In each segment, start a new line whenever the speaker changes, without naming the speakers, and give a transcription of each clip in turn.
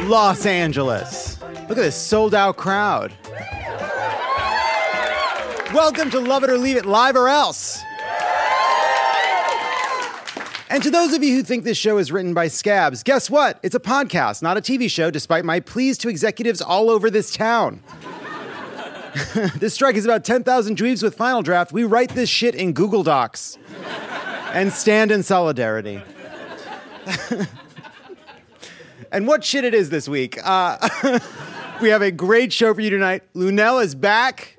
Los Angeles. Look at this sold-out crowd. Welcome to Love It or Leave It, Live or Else. And to those of you who think this show is written by scabs, guess what? It's a podcast, not a TV show, despite my pleas to executives all over this town. This strike is about 10,000 dweebs with Final Draft. We write this shit in Google Docs and stand in solidarity. And what shit it is this week. We have a great show for you tonight. Luenell is back.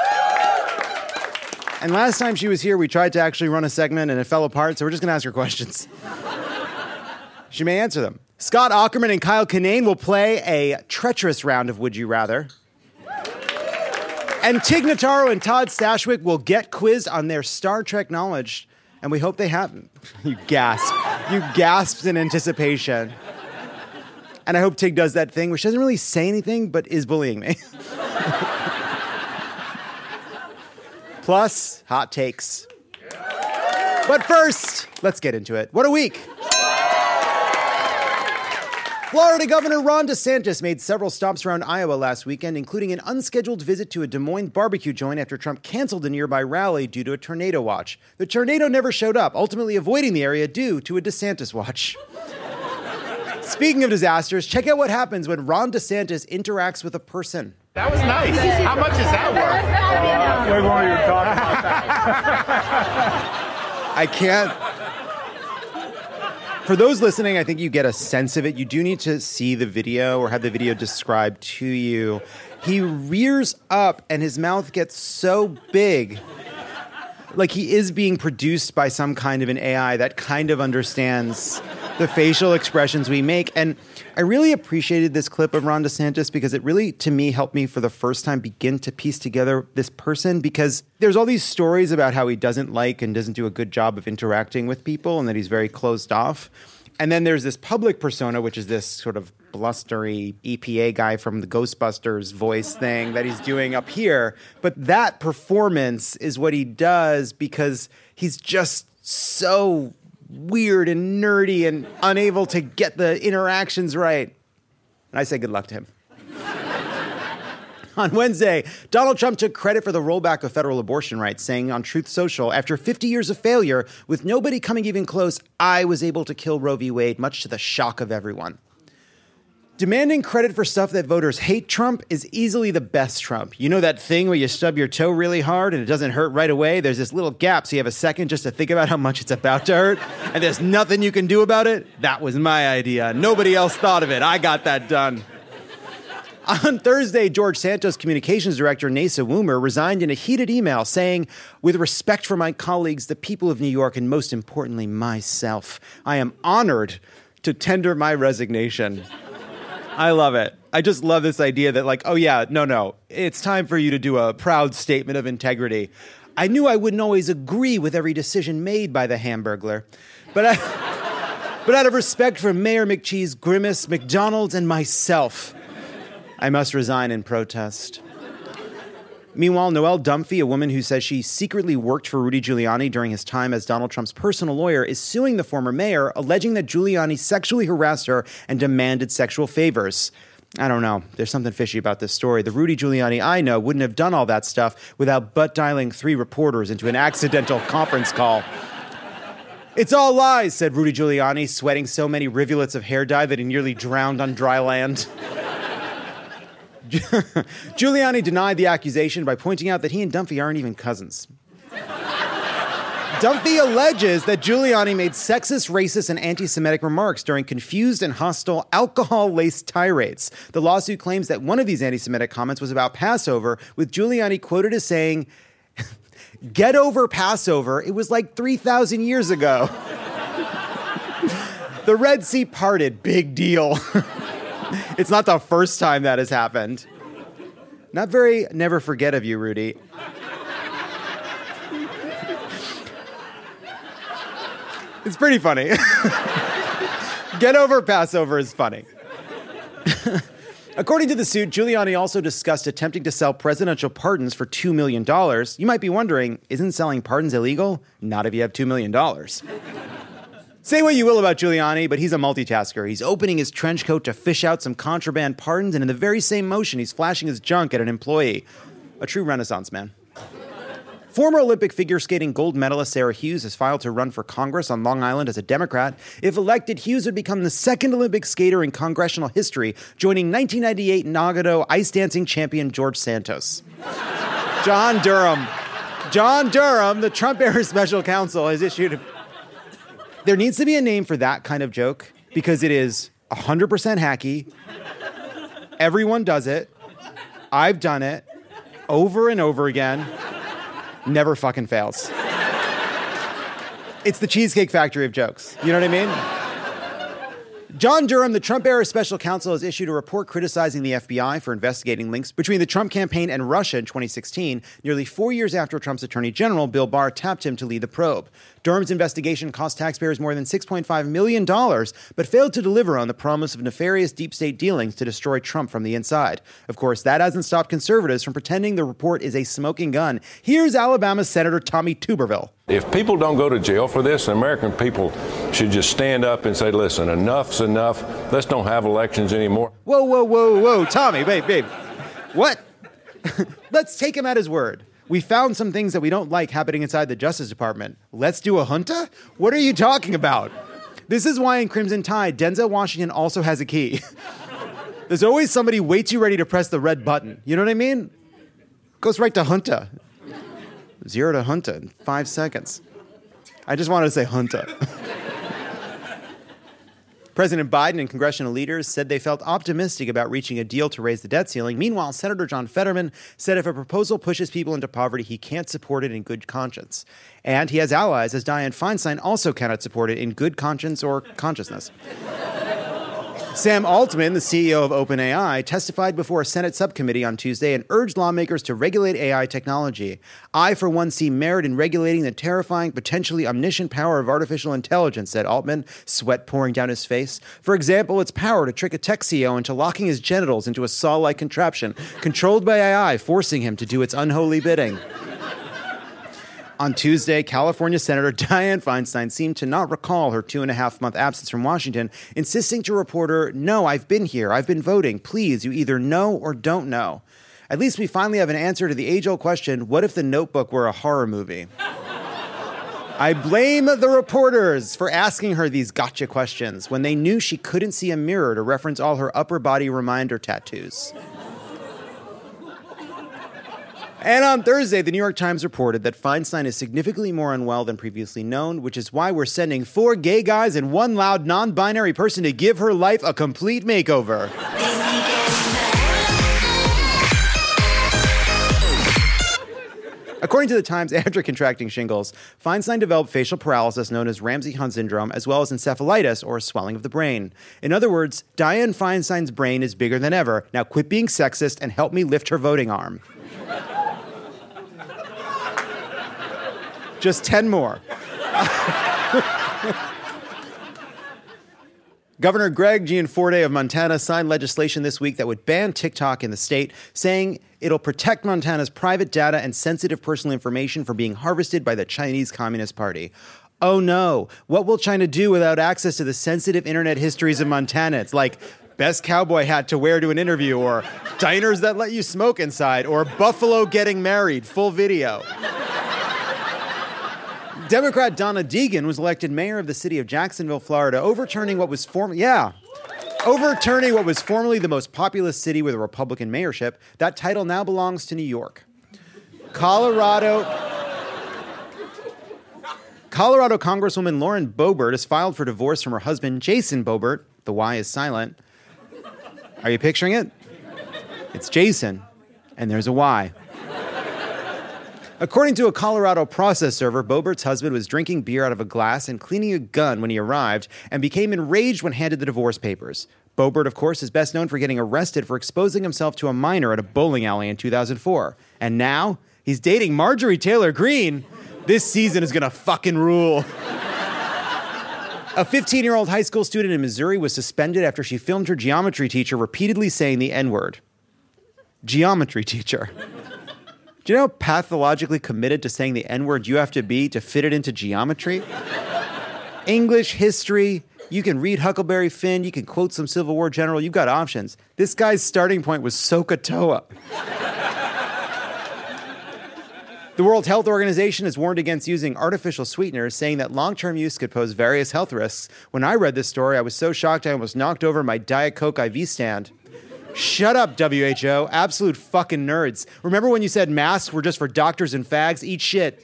And last time she was here, we tried to actually run a segment and it fell apart, so we're just going to ask her questions. She may answer them. Scott Aukerman and Kyle Kinane will play a treacherous round of Would You Rather. And Tig Notaro and Todd Stashwick will get quizzed on their Star Trek knowledge, and we hope they haven't. You gasped. You gasped in anticipation. And I hope Tig does that thing where she doesn't really say anything, but is bullying me. Plus, hot takes. But first, let's get into it. What a week. Florida Governor Ron DeSantis made several stops around Iowa last weekend, including an unscheduled visit to a Des Moines barbecue joint after Trump canceled a nearby rally due to a tornado watch. The tornado never showed up, ultimately avoiding the area due to a DeSantis watch. Speaking of disasters, check out what happens when Ron DeSantis interacts with a person.
That was nice. How much is that worth?
Way more you were talking about that.
I can't. For those listening, I think you get a sense of it. You do need to see the video or have the video described to you. He rears up and his mouth gets so big, like he is being produced by some kind of an AI that kind of understands the facial expressions we make. And I really appreciated this clip of Ron DeSantis because it really, to me, helped me for the first time begin to piece together this person, because there's all these stories about how he doesn't like and doesn't do a good job of interacting with people and that he's very closed off. And then there's this public persona, which is this sort of blustery EPA guy from the Ghostbusters voice thing that he's doing up here. But that performance is what he does because he's just so weird and nerdy and unable to get the interactions right. And I say good luck to him. On Wednesday, Donald Trump took credit for the rollback of federal abortion rights, saying on Truth Social, after 50 years of failure, with nobody coming even close, I was able to kill Roe v. Wade, much to the shock of everyone. Demanding credit for stuff that voters hate Trump is easily the best Trump. You know that thing where you stub your toe really hard and it doesn't hurt right away? There's this little gap so you have a second just to think about how much it's about to hurt, and there's nothing you can do about it? That was my idea. Nobody else thought of it. I got that done. On Thursday, George Santos communications director Nasa Woomer resigned in a heated email saying, with respect for my colleagues, the people of New York, and most importantly, myself, I am honored to tender my resignation. I love it. I just love this idea that like, oh yeah, no, it's time for you to do a proud statement of integrity. I knew I wouldn't always agree with every decision made by the Hamburglar, but out of respect for Mayor McCheese, Grimace, McDonald's, and myself, I must resign in protest. Meanwhile, Noelle Dunphy, a woman who says she secretly worked for Rudy Giuliani during his time as Donald Trump's personal lawyer, is suing the former mayor, alleging that Giuliani sexually harassed her and demanded sexual favors. I don't know. There's something fishy about this story. The Rudy Giuliani I know wouldn't have done all that stuff without butt-dialing 3 reporters into an accidental conference call. It's all lies, said Rudy Giuliani, sweating so many rivulets of hair dye that he nearly drowned on dry land. Giuliani denied the accusation by pointing out that he and Dunphy aren't even cousins. Dunphy alleges that Giuliani made sexist, racist, and anti-Semitic remarks during confused and hostile alcohol-laced tirades. The lawsuit claims that one of these anti-Semitic comments was about Passover, with Giuliani quoted as saying, "Get over Passover, it was like 3,000 years ago." The Red Sea parted, big deal. It's not the first time that has happened. Not very never forget of you, Rudy. It's pretty funny. Get over Passover is funny. According to the suit, Giuliani also discussed attempting to sell presidential pardons for $2 million. You might be wondering, isn't selling pardons illegal? Not if you have $2 million. Say what you will about Giuliani, but he's a multitasker. He's opening his trench coat to fish out some contraband pardons, and in the very same motion, he's flashing his junk at an employee. A true Renaissance man. Former Olympic figure skating gold medalist Sarah Hughes has filed to run for Congress on Long Island as a Democrat. If elected, Hughes would become the second Olympic skater in congressional history, joining 1998 Nagano ice dancing champion George Santos. John Durham, the Trump-era special counsel, has issued... There needs to be a name for that kind of joke because it is 100% hacky. Everyone does it. I've done it over and over again. Never fucking fails. It's the Cheesecake Factory of jokes. You know what I mean? John Durham, the Trump-era special counsel, has issued a report criticizing the FBI for investigating links between the Trump campaign and Russia in 2016, nearly 4 years after Trump's attorney general, Bill Barr, tapped him to lead the probe. Durham's investigation cost taxpayers more than $6.5 million, but failed to deliver on the promise of nefarious deep state dealings to destroy Trump from the inside. Of course, that hasn't stopped conservatives from pretending the report is a smoking gun. Here's Alabama Senator Tommy Tuberville.
If people don't go to jail for this, American people should just stand up and say, listen, enough's enough. Let's don't have elections anymore.
Whoa, Tommy, babe. What? Let's take him at his word. We found some things that we don't like happening inside the Justice Department. Let's do a junta? What are you talking about? This is why in Crimson Tide, Denzel Washington also has a key. There's always somebody way too ready to press the red button. You know what I mean? Goes right to junta. 0 to junta in 5 seconds. I just wanted to say junta. President Biden and congressional leaders said they felt optimistic about reaching a deal to raise the debt ceiling. Meanwhile, Senator John Fetterman said if a proposal pushes people into poverty, he can't support it in good conscience. And he has allies, as Dianne Feinstein also cannot support it in good conscience or consciousness. Sam Altman, the CEO of OpenAI, testified before a Senate subcommittee on Tuesday and urged lawmakers to regulate AI technology. I, for one, see merit in regulating the terrifying, potentially omniscient power of artificial intelligence, said Altman, sweat pouring down his face. For example, its power to trick a tech CEO into locking his genitals into a saw-like contraption, controlled by AI, forcing him to do its unholy bidding. On Tuesday, California Senator Dianne Feinstein seemed to not recall her 2.5-month absence from Washington, insisting to a reporter, "No, I've been here. I've been voting. Please, you either know or don't know." At least we finally have an answer to the age-old question, what if The Notebook were a horror movie? I blame the reporters for asking her these gotcha questions when they knew she couldn't see a mirror to reference all her upper body reminder tattoos. And on Thursday, the New York Times reported that Feinstein is significantly more unwell than previously known, which is why we're sending 4 gay guys and 1 loud non-binary person to give her life a complete makeover. According to the Times, after contracting shingles, Feinstein developed facial paralysis known as Ramsay-Hunt syndrome, as well as encephalitis, or swelling of the brain. In other words, Dianne Feinstein's brain is bigger than ever. Now quit being sexist and help me lift her voting arm. Just 10 more. Governor Greg Gianforte of Montana signed legislation this week that would ban TikTok in the state, saying it'll protect Montana's private data and sensitive personal information from being harvested by the Chinese Communist Party. Oh no, what will China do without access to the sensitive internet histories of Montanans, like best cowboy hat to wear to an interview, or diners that let you smoke inside, or Buffalo getting married, full video. Democrat Donna Deegan was elected mayor of the city of Jacksonville, Florida, overturning what was formerly the most populous city with a Republican mayorship. That title now belongs to New York. Colorado Congresswoman Lauren Boebert has filed for divorce from her husband, Jason Boebert. The Y is silent. Are you picturing it? It's Jason, and there's a Y. According to a Colorado process server, Boebert's husband was drinking beer out of a glass and cleaning a gun when he arrived and became enraged when handed the divorce papers. Boebert, of course, is best known for getting arrested for exposing himself to a minor at a bowling alley in 2004. And now, he's dating Marjorie Taylor Greene. This season is gonna fucking rule. A 15-year-old high school student in Missouri was suspended after she filmed her geometry teacher repeatedly saying the N-word. Geometry teacher. Do you know how pathologically committed to saying the N-word you have to be to fit it into geometry? English, history. You can read Huckleberry Finn. You can quote some Civil War general. You've got options. This guy's starting point was SOHCAHTOA. The World Health Organization has warned against using artificial sweeteners, saying that long-term use could pose various health risks. When I read this story, I was so shocked I almost knocked over my Diet Coke IV stand. Shut up, WHO. Absolute fucking nerds. Remember when you said masks were just for doctors and fags? Eat shit.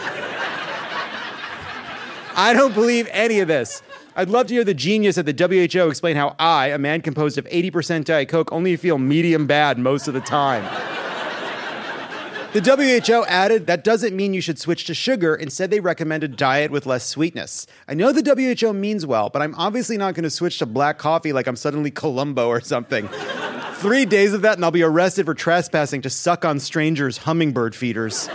I don't believe any of this. I'd love to hear the genius at the WHO explain how I, a man composed of 80% Diet Coke, only feel medium bad most of the time. The WHO added that doesn't mean you should switch to sugar. Instead, they recommend a diet with less sweetness. I know the WHO means well, but I'm obviously not going to switch to black coffee like I'm suddenly Columbo or something. 3 days of that and I'll be arrested for trespassing to suck on strangers' hummingbird feeders.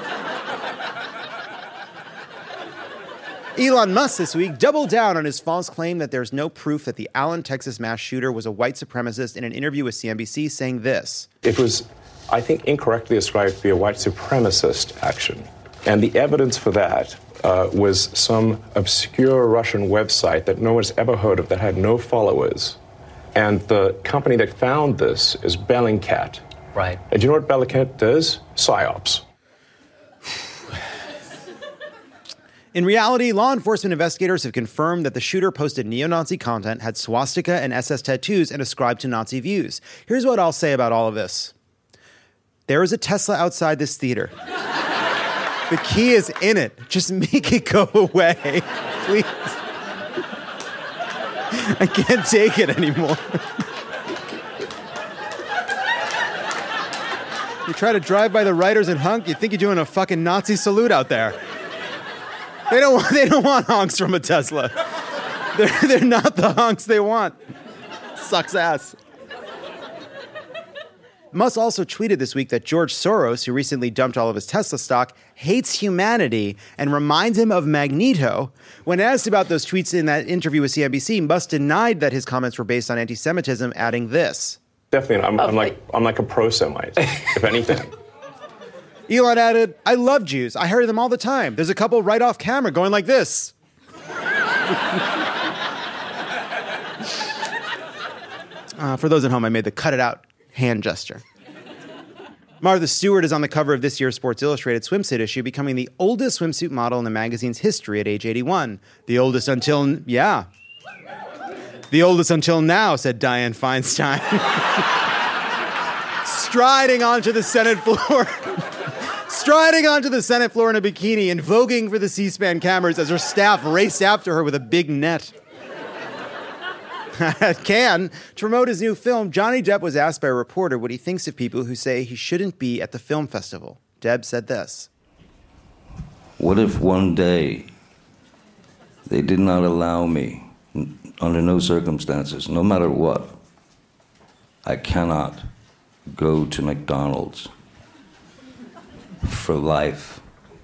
Elon Musk this week doubled down on his false claim that there's no proof that the Allen, Texas mass shooter was a white supremacist in an interview with CNBC, saying this.
It was, I think, incorrectly ascribed to be a white supremacist action. And the evidence for that was some obscure Russian website that no one's ever heard of that had no followers. And the company that found this is Bellingcat.
Right.
And do you know what Bellingcat does? PsyOps.
In reality, law enforcement investigators have confirmed that the shooter posted neo-Nazi content, had swastika and SS tattoos, and ascribed to Nazi views. Here's what I'll say about all of this. There is a Tesla outside this theater. The key is in it. Just make it go away, please. I can't take it anymore. You try to drive by the writers and hunk, you think you're doing a fucking Nazi salute out there. They don't want honks from a Tesla. They're not the honks they want. Sucks ass. Musk also tweeted this week that George Soros, who recently dumped all of his Tesla stock, hates humanity and reminds him of Magneto. When asked about those tweets in that interview with CNBC, Musk denied that his comments were based on anti-Semitism, adding this.
Definitely, I'm like a pro-Semite, if anything.
Elon added, I love Jews. I hear them all the time. There's a couple right off camera going like this. For those at home, I made the cut it out hand gesture. Martha Stewart is on the cover of this year's Sports Illustrated swimsuit issue, becoming the oldest swimsuit model in the magazine's history at age 81. The oldest until now, said Dianne Feinstein. Striding onto the Senate floor in a bikini and voguing for the C-SPAN cameras as her staff raced after her with a big net. At Cannes, to promote his new film, Johnny Depp was asked by a reporter what he thinks of people who say he shouldn't be at the film festival. Depp said this.
What if one day they did not allow me, under no circumstances, no matter what, I cannot go to McDonald's for life?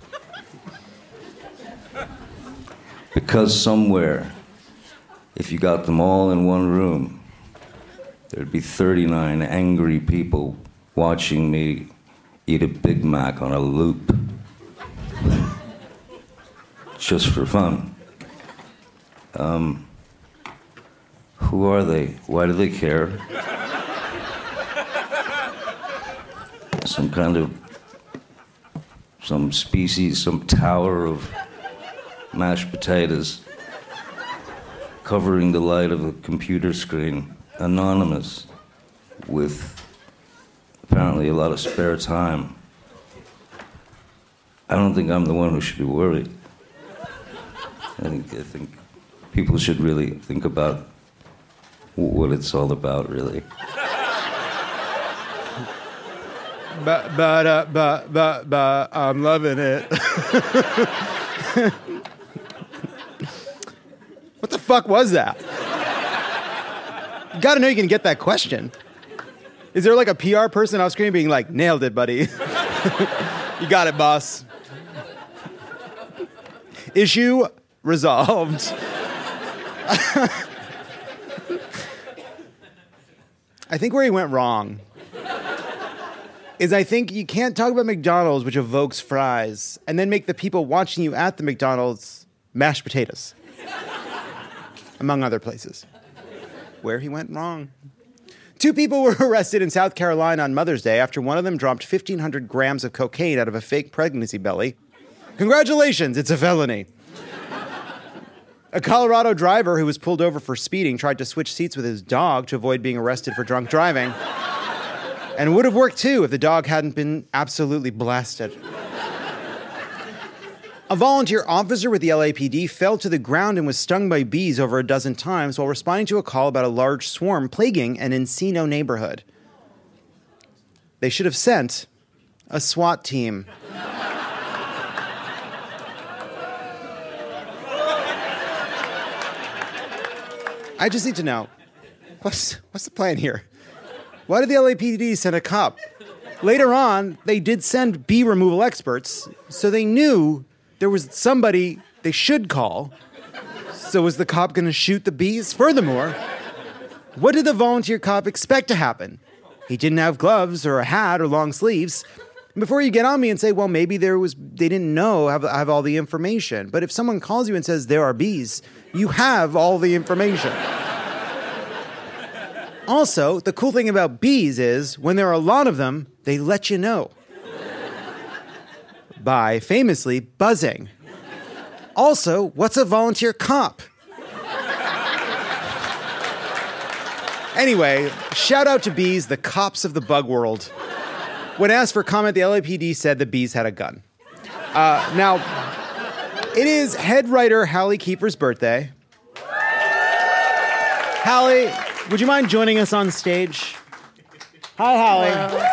Because somewhere, if you got them all in one room, there'd be 39 angry people watching me eat a Big Mac on a loop. Just for fun. Who are they? Why do they care? Some species, some tower of mashed potatoes covering the light of a computer screen, anonymous, with apparently a lot of spare time. I don't think I'm the one who should be worried. I think people should really think about what it's all about, really.
But I'm loving it. What the fuck was that? You gotta know you can get that question. Is there like a PR person off screen being like, nailed it, buddy. You got it, boss. Issue resolved. I think where he went wrong is I think you can't talk about McDonald's, which evokes fries, and then make the people watching you at the McDonald's mashed potatoes. among other places. Where he went wrong. 2 people were arrested in South Carolina on Mother's Day after one of them dropped 1,500 grams of cocaine out of a fake pregnancy belly. Congratulations, it's a felony. A Colorado driver who was pulled over for speeding tried to switch seats with his dog to avoid being arrested for drunk driving. And it would have worked too if the dog hadn't been absolutely blasted. A volunteer officer with the LAPD fell to the ground and was stung by bees over a dozen times while responding to a call about a large swarm plaguing an Encino neighborhood. They should have sent a SWAT team. I just need to know, what's the plan here? Why did the LAPD send a cop? Later on, they did send bee removal experts, so they knew there was somebody they should call. So was the cop going to shoot the bees? Furthermore, what did the volunteer cop expect to happen? He didn't have gloves or a hat or long sleeves. Before you get on me and say, well, maybe they didn't know, have all the information. But if someone calls you and says there are bees, you have all the information. Also, the cool thing about bees is when there are a lot of them, they let you know. By famously buzzing. Also, what's a volunteer cop? Anyway, shout out to bees, the cops of the bug world. When asked for comment, the LAPD said the bees had a gun. Now, it is head writer Hallie Kiefer's birthday. Hallie, would you mind joining us on stage? Hi, Hallie.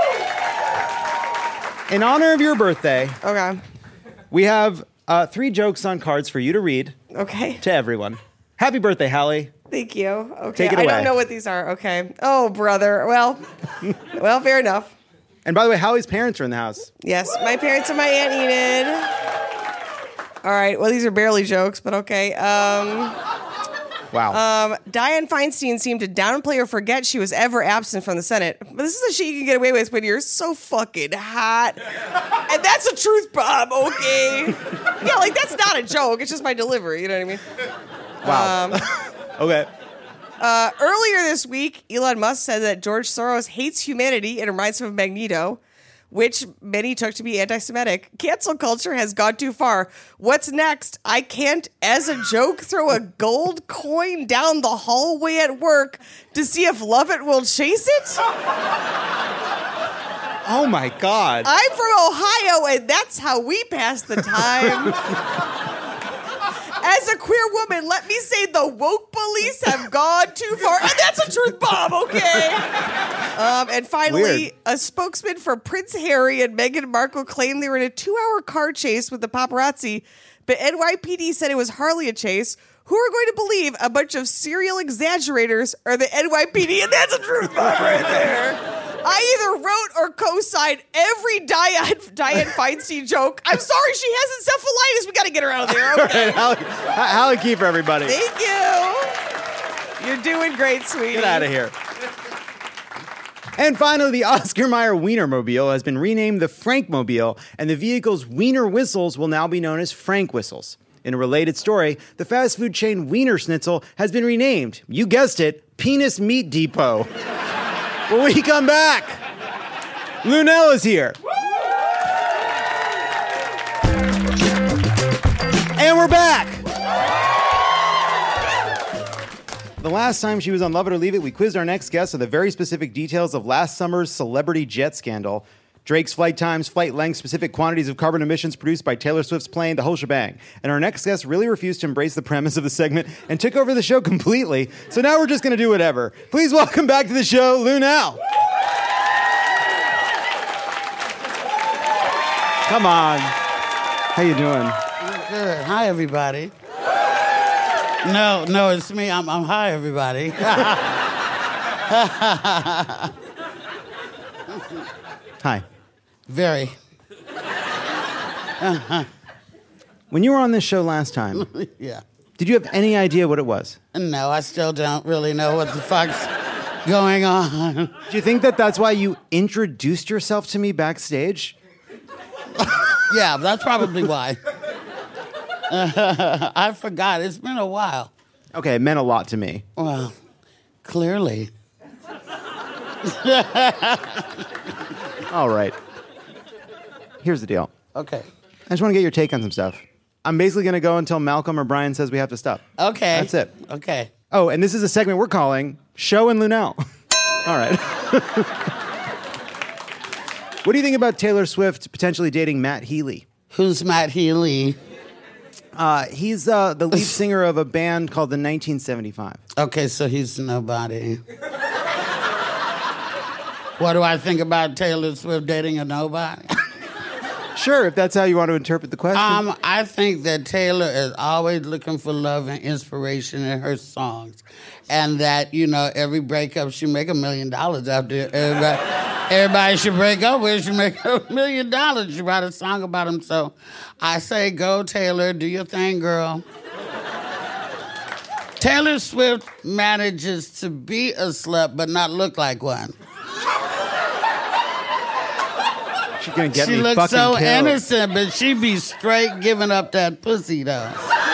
In honor of your birthday,
Okay.
we have 3 jokes on cards for you to read
Okay.
to everyone. Happy birthday, Hallie.
Thank you. Okay.
Take it
I
away.
don't know what these are. Okay. Oh, brother. Well, fair enough.
And by the way, Hallie's parents are in the house.
Yes, my parents and my Aunt Enid. All right. Well, these are barely jokes, but okay.
Wow.
Dianne Feinstein seemed to downplay or forget she was ever absent from the Senate. But this is the shit you can get away with when you're so fucking hot. And that's a truth bomb, okay? Yeah, like, that's not a joke. It's just my delivery, you know what I mean?
Wow. Okay.
Earlier this week, Elon Musk said that George Soros hates humanity and reminds him of Magneto, which many took to be anti-Semitic. Cancel culture has gone too far. What's next? I can't, as a joke, throw a gold coin down the hallway at work to see if Lovett will chase it?
Oh my God.
I'm from Ohio, and that's how we pass the time. As a queer woman, let me say the woke police have gone too far. And that's a truth bomb, okay? And finally,
Weird.
a spokesman for Prince Harry and Meghan Markle claimed they were in a 2-hour car chase with the paparazzi, but NYPD said it was hardly a chase. Who are going to believe a bunch of serial exaggerators are the NYPD? And that's a truth bomb right there. I either wrote or co-signed every Dianne Feinstein joke. I'm sorry, she has encephalitis. We got to get her out of there. Okay.
Hallie Kiefer, everybody.
Thank you. You're doing great, sweetie.
Get out of here. And finally, the Oscar Mayer Wienermobile has been renamed the Frankmobile, and the vehicle's Wiener whistles will now be known as Frank whistles. In a related story, the fast food chain Wiener Schnitzel has been renamed, you guessed it, Penis Meat Depot. When we come back, Lunel is here. And we're back. The last time she was on Love It or Leave It, we quizzed our next guest on the very specific details of last summer's celebrity jet scandal. Drake's flight times, flight length, specific quantities of carbon emissions produced by Taylor Swift's plane, the whole shebang. And our next guest really refused to embrace the premise of the segment and took over the show completely. So now we're just going to do whatever. Please welcome back to the show, Lunel. Come on. How you doing?
Good. Hi, everybody. No, it's me. I'm hi, everybody.
Hi.
Very.
When you were on this show last time,
Yeah.
did you have any idea what it was?
No, I still don't really know what the fuck's going on.
Do you think that that's why you introduced yourself to me backstage?
Yeah, that's probably why. I forgot. It's been a while.
Okay, it meant a lot to me.
Well, clearly.
All right. Here's the deal.
Okay.
I just want to get your take on some stuff. I'm basically going to go until Malcolm or Brian says we have to stop.
Okay.
That's it.
Okay.
Oh, and this is a segment we're calling Show and Lunel. All right. What do you think about Taylor Swift potentially dating Matt Healy?
Who's Matt Healy?
He's the lead singer of a band called the 1975.
Okay, so he's nobody. What do I think about Taylor Swift dating a nobody?
Sure, if that's how you want to interpret the question.
I think that Taylor is always looking for love and inspiration in her songs. And that, every breakup she make $1 million after. Everybody should break up with, she make $1 million. She write a song about him. So I say, go Taylor, do your thing, girl. Taylor Swift manages to be a slut but not look like one.
She's gonna get
she
me
looks
fucking
so
killed.
innocent, but she be straight giving up that pussy, though.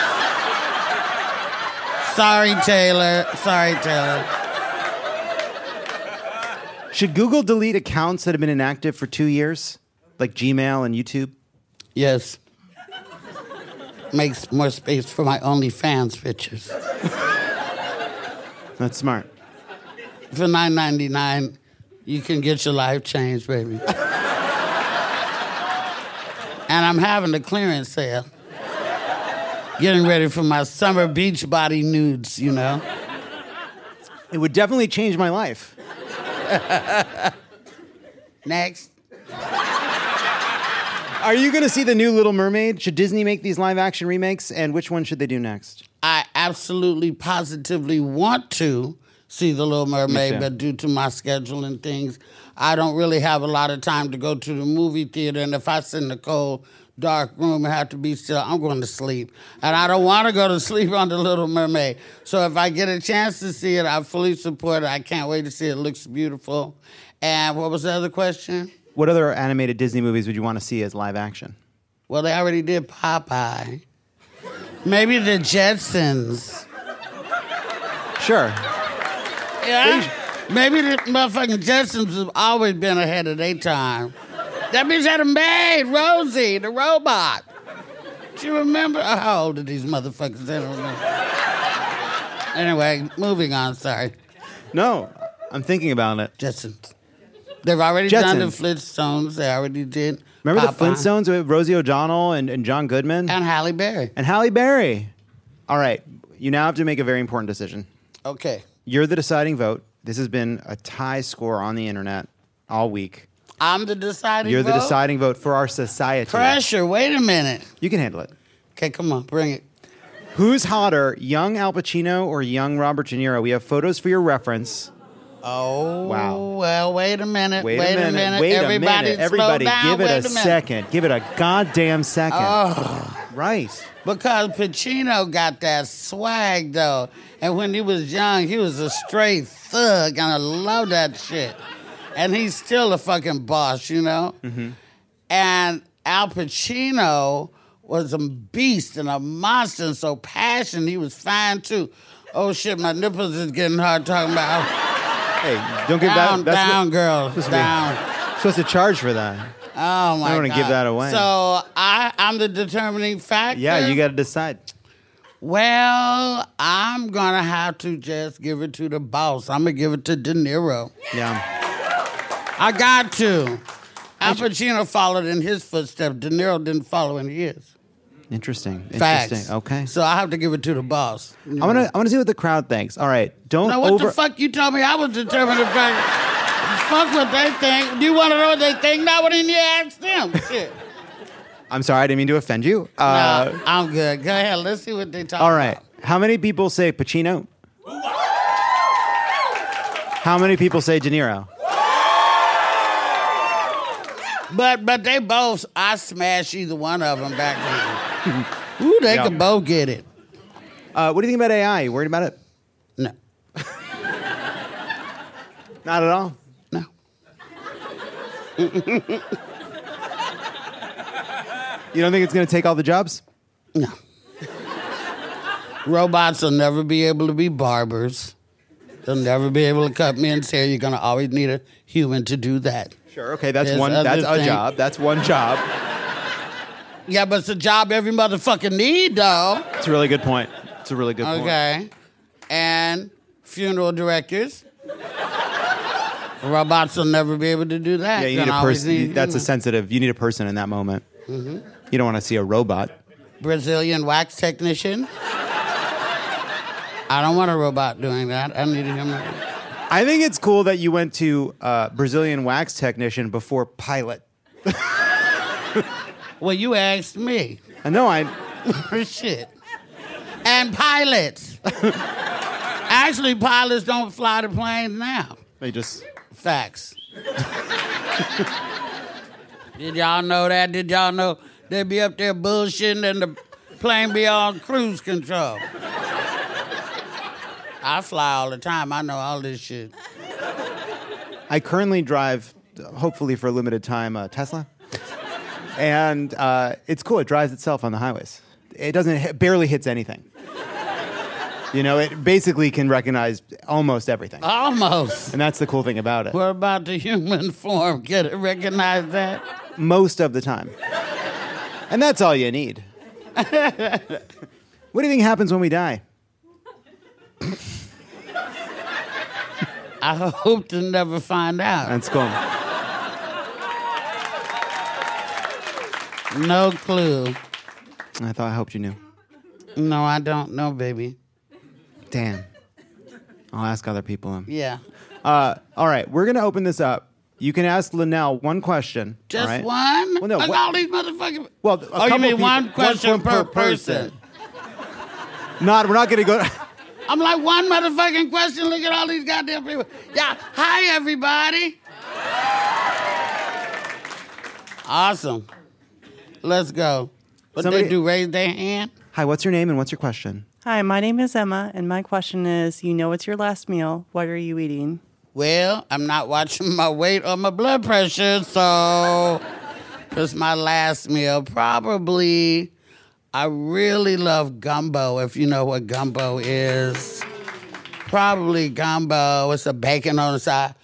Sorry, Taylor. Sorry, Taylor.
Should Google delete accounts that have been inactive for 2 years? Like Gmail and YouTube?
Yes. Makes more space for my OnlyFans pictures.
That's smart.
For $9.99, you can get your life changed, baby. And I'm having a clearance sale. Getting ready for my summer beach body nudes,
It would definitely change my life.
Next.
Are you going to see the new Little Mermaid? Should Disney make these live-action remakes? And which one should they do next?
I absolutely, positively want to see The Little Mermaid,
Me too.
but due to my schedule and things, I don't really have a lot of time to go to the movie theater. And if I sit in a cold, dark room and have to be still, I'm going to sleep. And I don't want to go to sleep on The Little Mermaid. So if I get a chance to see it, I fully support it. I can't wait to see it. It looks beautiful. And what was the other question?
What other animated Disney movies would you want to see as live action?
Well, they already did Popeye. Maybe the Jetsons.
Sure.
Yeah? Maybe the motherfucking Jetsons have always been ahead of their time. That bitch had a maid, Rosie, the robot. Do you remember? How old are these motherfuckers? I don't know. Anyway, moving on, sorry.
No, I'm thinking about it.
Jetsons. They've already done the Flintstones. They already did
Remember
Popeye.
the Flintstones with Rosie O'Donnell and John Goodman?
And Halle Berry.
And Halle Berry. All right, you now have to make a very important decision.
Okay.
You're the deciding vote. This has been a tie score on the internet all week.
I'm the deciding
You're
vote?
the deciding vote for our society.
Pressure. Wait a minute.
You can handle it.
Okay, come on. Bring it.
Who's hotter, young Al Pacino or young Robert De Niro? We have photos for your reference.
Oh,
Wow.
Well, wait a minute.
Wait a minute. Wait
Everybody,
a minute. Everybody,
slow down.
give it
Wait
a
minute.
second. Give it a goddamn second. Right.
Because Pacino got that swag, though. And when he was young, he was a straight thug, and I love that shit. And he's still a fucking boss,
Mm-hmm.
And Al Pacino was a beast and a monster and so passionate. He was fine, too. Oh, shit, my nipples is getting hard talking about.
Hey, don't give
Down,
that.
down, girl,
supposed to
down.
supposed to charge for that.
Oh, my God.
I don't want to give that away.
So I'm the determining factor?
Yeah, you got to decide.
Well, I'm going to have to just give it to the boss. I'm going to give it to De Niro.
Yeah.
I got to. Al Pacino followed in his footsteps. De Niro didn't follow in his.
Interesting.
Facts.
Okay.
So I have to give it to the boss.
I want to see what the crowd thinks. All right. Don't
Now, what the fuck you told me I was determined to fuck what they think. Do you want to know what they think? Now, what didn't you ask them? Shit.
I'm sorry. I didn't mean to offend you.
No, I'm good. Go ahead. Let's see what they talk about.
All right. How many people say Pacino? How many people say De Niro?
But they both, I smashed either one of them back then. Ooh, they could both get it.
What do you think about AI? You worried about it?
No.
Not at all?
No.
You don't think it's going to take all the jobs?
No. Robots will never be able to be barbers. They'll never be able to cut men's hair. You're going to always need a human to do that.
Sure, okay, that's
There's
one.
other
That's a
thing.
job. That's one job.
Yeah, but it's a job every motherfucker need, though.
It's a really good point. It's a really good point.
Okay. And funeral directors. Robots will never be able to do that.
Yeah, you
Gonna
need a
always
person. That's a
humans.
sensitive. You need a person in that moment.
Mm-hmm.
You don't want to see a robot.
Brazilian wax technician. I don't want a robot doing that. I need a human.
I think it's cool that you went to Brazilian wax technician before pilot.
Well, you asked me.
I know.
Shit. And pilots. Actually, pilots don't fly the planes now.
They just.
Facts. Did y'all know that? Did y'all know they be up there bullshitting and the plane be on cruise control? I fly all the time. I know all this shit.
I currently drive, hopefully for a limited time, a Tesla. And it's cool. It drives itself on the highways. It doesn't barely hits anything. You know, it basically can recognize almost everything.
Almost.
And that's the cool thing about it.
What about the human form? Can it recognize that?
Most of the time. And that's all you need. What do you think happens when we die?
I hope to never find out.
That's cool.
No clue.
I hoped you knew.
No, I don't know, baby.
Damn. I'll ask other people.
Yeah.
All right, we're going to open this up. You can ask Linnell one question.
Just
all right?
one?
Well, no,
Like
what-
all these motherfuckers.
Well,
Oh, you mean one question per person?
We're not going to go.
I'm like, one motherfucking question. Look at all these goddamn people. Yeah. Hi, everybody. Awesome. Let's go. What
Somebody-
they do, raise their hand?
Hi, what's your name and what's your question?
Hi, my name is Emma, and my question is, you know it's your last meal. What are you eating?
Well, I'm not watching my weight or my blood pressure, so it's my last meal. Probably, I really love gumbo, if you know what gumbo is. Probably gumbo. It's a bacon on the side.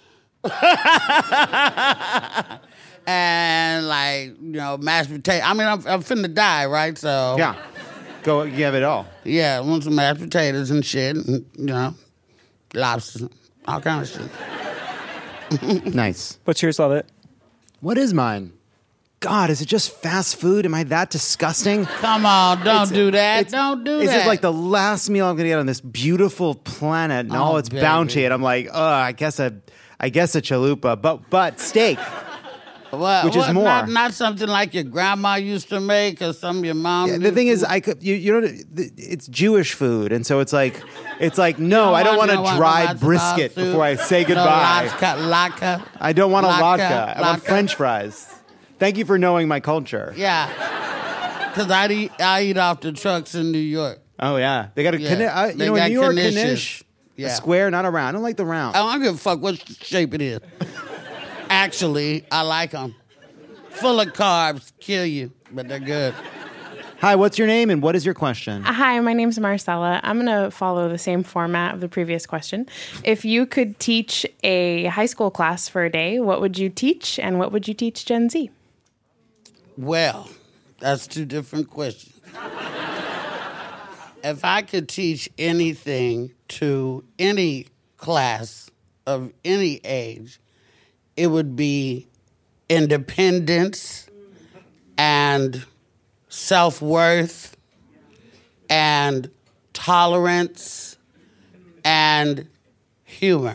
And, mashed potato. I mean, I'm finna die, right? So
Yeah. Go give it all.
yeah, I want some mashed potatoes and shit, and, lobsters, all kind of shit.
Nice.
What's yours, Love It?
What is mine? God, is it just fast food? Am I that disgusting?
Come on, don't do that. Don't do that.
It's just like the last meal I'm going to get on this beautiful planet and all its
baby.
bounty. And I'm like, I guess a chalupa, but steak. which is more.
Not something like your grandma used to make or some your mom.
Yeah, the thing is, it's Jewish food, and so it's like no, I don't want a dry brisket before I say goodbye.
Latke.
I don't want a
Latke,
latke. I want
latke.
French fries. Thank you for knowing my culture.
Yeah, because I eat off the trucks in New York.
Oh yeah, they got a
Yeah. They
in
got
New York
knishes.
knish,
Yeah.
a square, not a round. I don't like the round.
I don't give a fuck what shape it is. Actually, I like them. Full of carbs, kill you, but they're good.
Hi, what's your name and what is your question?
Hi, my name's Marcella. I'm going to follow the same format of the previous question. If you could teach a high school class for a day, what would you teach and what would you teach Gen Z?
Well, that's two different questions. If I could teach anything to any class of any age, it would be independence and self-worth and tolerance and humor.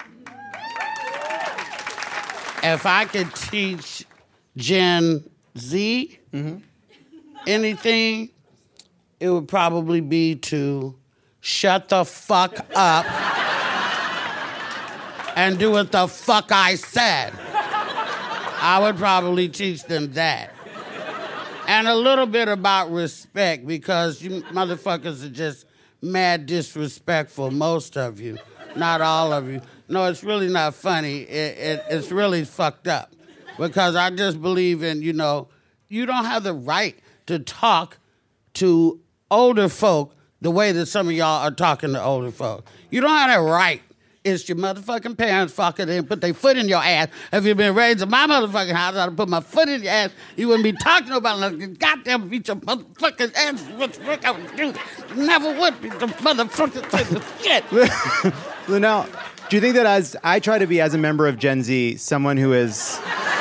If I could teach Gen Z anything, it would probably be to shut the fuck up and do what the fuck I said. I would probably teach them that. And a little bit about respect, because you motherfuckers are just mad disrespectful, most of you, not all of you. No, it's really not funny. It's really fucked up. Because I just believe in, you don't have the right to talk to older folk the way that some of y'all are talking to older folks. You don't have that right. It's your motherfucking parents fucking and put their foot in your ass. If you've been raised in my motherfucking house, I'd put my foot in your ass. You wouldn't be talking about nothing. Goddamn, beat your motherfucking ass. What the fuck I would do? Never would beat the motherfucking shit.
Lunel, do you think that as I try to be as a member of Gen Z, someone who is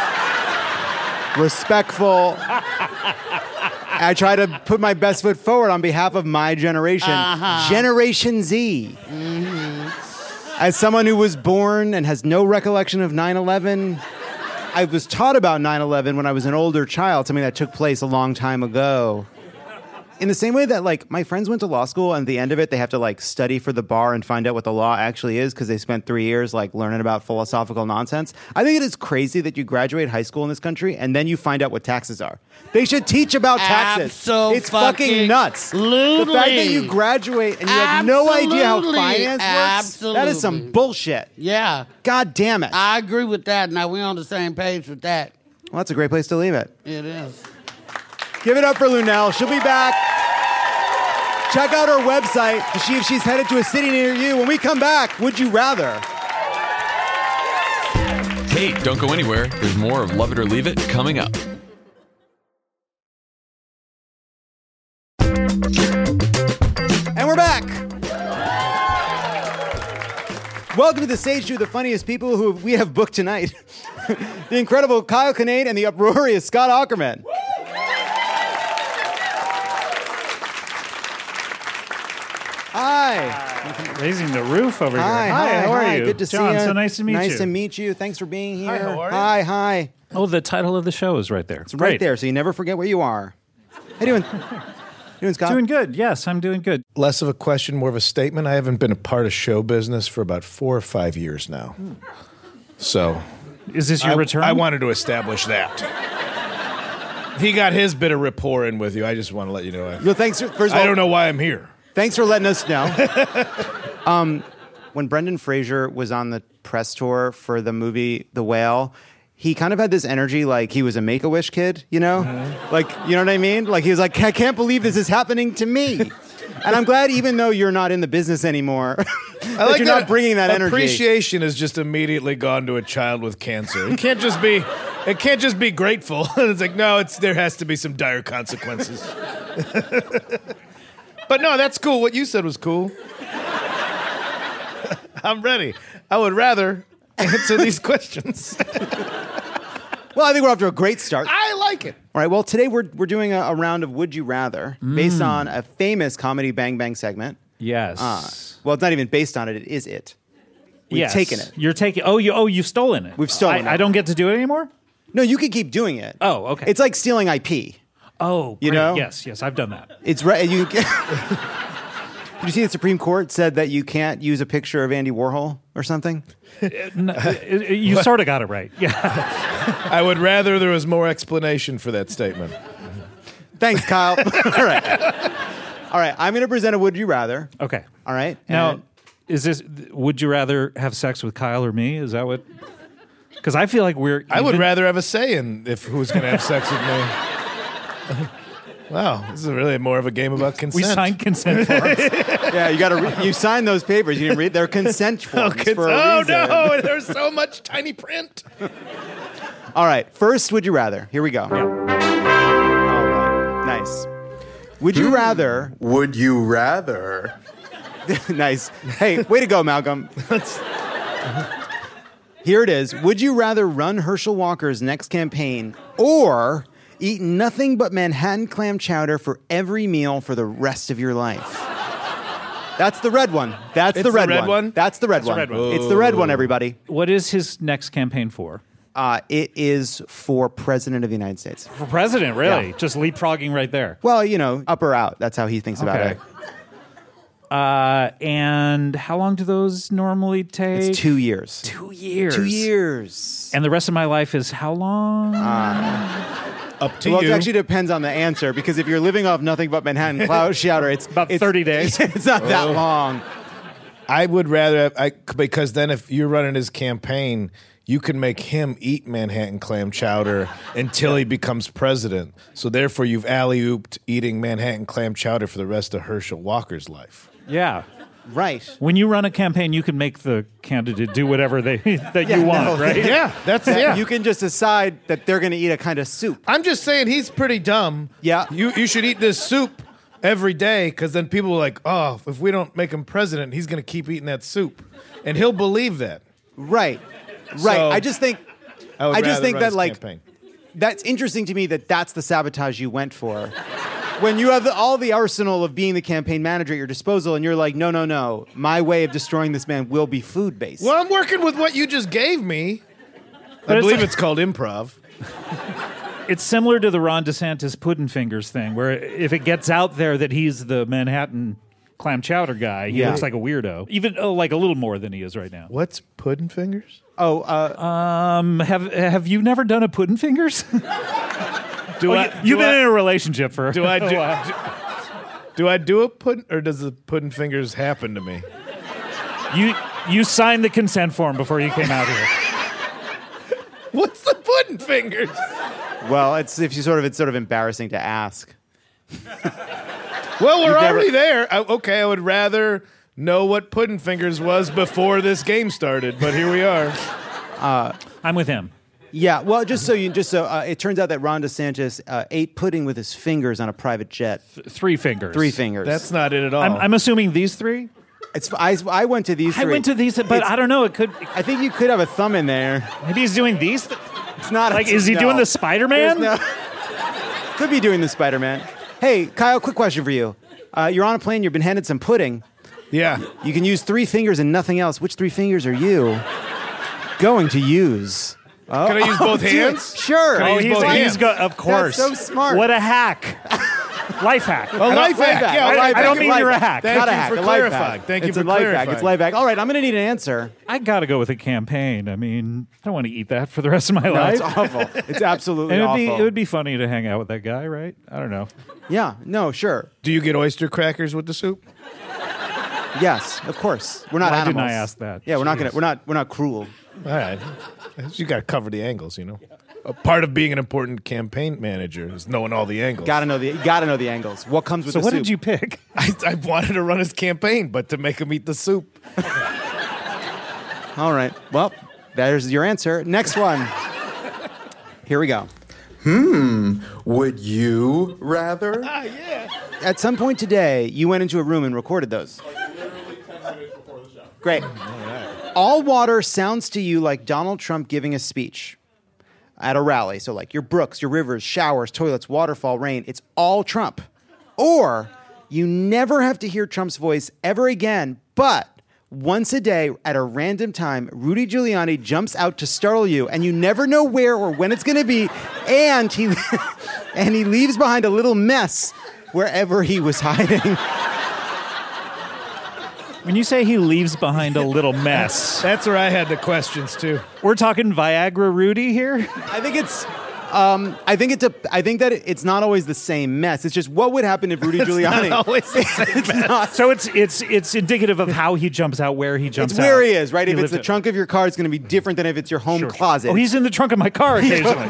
respectful, I try to put my best foot forward on behalf of my generation, Generation Z. As someone who was born and has no recollection of 9/11, I was taught about 9/11 when I was an older child, something that took place a long time ago. In the same way that, like, my friends went to law school and at the end of it, they have to, like, study for the bar and find out what the law actually is because they spent 3 years, like, learning about philosophical nonsense. I think it is crazy that you graduate high school in this country and then you find out what taxes are. They should teach about taxes. It's fucking nuts. The fact that you graduate and you have no idea how finance works, that is some bullshit.
Yeah.
God damn it.
I agree with that. Now, we're on the same page with that.
Well, that's a great place to leave it.
It is.
Give it up for Lunel. She'll be back. Check out her website to see if she's headed to a city near you. When we come back, would you rather?
Hey, don't go anywhere. There's more of Love It or Leave It coming up.
And we're back. Welcome to the stage to the funniest people who we have booked tonight. The incredible Kyle Kinane and the uproarious Scott Aukerman. Hi.
Raising the roof over here.
Hi,
how are you?
Good to see
John,
you.
so nice to meet you.
Nice to meet you. Thanks for being here.
Hi, how are you?
Hi.
Oh, the title of the show is right there.
It's right there, so you never forget where you are. How you doing? Doing, Scott?
Doing good. Yes, I'm doing good.
Less of a question, more of a statement. I haven't been a part of show business for about 4 or 5 years now. So,
is this your return?
I wanted to establish that. He got his bit of rapport in with you. I just want to let you know.
Well, thanks. First of all,
I don't know why I'm here.
Thanks for letting us know. When Brendan Fraser was on the press tour for the movie The Whale, he kind of had this energy like he was a Make-A-Wish kid, you know?
Mm-hmm.
Like, you know what I mean? Like, he was like, I can't believe this is happening to me. And I'm glad, even though you're not in the business anymore, that you're not bringing that energy.
Appreciation has just immediately gone to a child with cancer. It can't just be grateful. It's like, no, there has to be some dire consequences. But no, that's cool. What you said was cool. I'm ready. I would rather answer these questions.
Well, I think we're off to a great start.
I like it.
All right, well, today we're doing a round of Would You Rather based on a famous Comedy Bang Bang segment.
Yes.
Well, it's not even based on it. It is it. We've taken it.
You're taking. You've stolen it.
We've stolen it.
I don't get to do it anymore?
No, you can keep doing it.
Oh, okay.
It's like stealing IP.
Oh,
you
great.
know?
Yes, I've done that.
It's right. Did you see the Supreme Court said that you can't use a picture of Andy Warhol or something?
You sort of got it right. Yeah.
I would rather there was more explanation for that statement.
Thanks, Kyle. All right. I'm going to present a Would You Rather.
Okay.
All right.
Now, is this? Would you rather have sex with Kyle or me? Is that what? Because I feel like
I would rather have a say in who's going to have sex with me. Wow, this is really more of a game about consent.
We signed consent forms.
Yeah, you signed those papers. You didn't read. They're consent forms for a reason.
No, there's so much tiny print.
All right, first, Would You Rather? Here we go.
Yeah.
All right, nice. Would you rather?
Would you rather?
Nice. Hey, way to go, Malcolm. Here it is. Would you rather run Herschel Walker's next campaign or eat nothing but Manhattan clam chowder for every meal for the rest of your life? That's the red one. That's the red one. That's the red one. It's the red one, everybody.
What is his next campaign for?
It is for president of the United States.
For president, really?
Yeah.
Just leapfrogging right there.
Well, up or out. That's how he thinks about it.
And how long do those normally take?
It's 2 years.
2 years.
2 years.
And the rest of my life is how long?
Up to
you.
It
actually depends on the answer, because if you're living off nothing but Manhattan cloud chowder, it's
about 30 days.
It's not that long.
I would rather, because then if you're running his campaign, you can make him eat Manhattan clam chowder until he becomes president. So therefore, you've alley-ooped eating Manhattan clam chowder for the rest of Herschel Walker's life.
Yeah.
Right.
When you run a campaign, you can make the candidate do whatever you want, right?
Yeah,
You can just decide that they're going to eat a kind of soup.
I'm just saying he's pretty dumb.
Yeah.
You should eat this soup every day because then people are like, oh, if we don't make him president, he's going to keep eating that soup. And he'll believe that.
Right.
So,
I just think
I just think
that like
campaign.
That's interesting to me that's the sabotage you went for. When you have all the arsenal of being the campaign manager at your disposal, and you're like, no, my way of destroying this man will be food-based.
Well, I'm working with what you just gave me. I believe it's called improv.
It's similar to the Ron DeSantis Puddin' Fingers thing, where if it gets out there that he's the Manhattan clam chowder guy, he looks like a weirdo. Even like a little more than he is right now.
What's Puddin' Fingers?
Have you never done a Puddin' Fingers? You've been in a relationship for
do I
a
do,
while.
do I do a pudding, or does the Puddin' Fingers happen to me?
You signed the consent form before you came out here.
What's the Puddin' Fingers?
Well, it's sort of embarrassing to ask.
Well, we're already there. Okay, I would rather know what Puddin' Fingers was before this game started, but here we are.
I'm with him.
Yeah, well, it turns out that Ron DeSantis ate pudding with his fingers on a private jet.
3 fingers.
3 fingers.
That's not it at all.
I'm assuming these 3?
I went to these 3.
I went to these, but I don't know.
I think you could have a thumb in there.
Maybe he's doing these.
It's not
like. Is he doing the Spider-Man?
Could be doing the Spider-Man. Hey, Kyle, quick question for you. You're on a plane. You've been handed some pudding.
Yeah.
You can use 3 fingers and nothing else. Which 3 fingers are you going to use? Oh.
Can I use both hands?
Sure.
Can I use both hands?
Of course.
That's so smart.
What a hack. Life hack.
A life hack. Yeah,
I don't mean you're a hack.
Thank you for clarifying. Thank you for clarifying.
It's a life hack. All right, I'm going to need an answer.
I got to go with a campaign. I mean, I don't want to eat that for the rest of my life.
It's awful. It's absolutely awful.
It would be funny to hang out with that guy, right? I don't know.
Yeah, no, sure.
Do you get oyster crackers with the soup?
Yes, of course. We're not
Why
animals.
didn't I ask that?
Yeah, we're not cruel.
All right. You got to cover the angles, you know. A part of being an important campaign manager is knowing all the angles.
Gotta know the angles. What comes with the soup?
So what did you pick?
I wanted to run his campaign, but to make him eat the soup.
All right. Well, there's your answer. Next one. Here we go.
Would you rather?
Yeah.
At some point today, you went into a room and recorded those.
Literally 10 minutes before the show.
Great. All water sounds to you like Donald Trump giving a speech at a rally. So like your brooks, your rivers, showers, toilets, waterfall, rain, it's all Trump. Or you never have to hear Trump's voice ever again, but once a day at a random time, Rudy Giuliani jumps out to startle you, and you never know where or when it's going to be, and he leaves behind a little mess wherever he was hiding.
When you say he leaves behind a little mess,
that's where I had the questions too.
We're talking Viagra Rudy here.
I think that it's not always the same mess. It's just what would happen if Rudy Giuliani.
Not always the same mess.
So it's indicative of how he jumps out, where he jumps out.
It's where he is, right? If it's the trunk of your car, it's going to be different than if it's your home closet.
Oh, he's in the trunk of my car occasionally.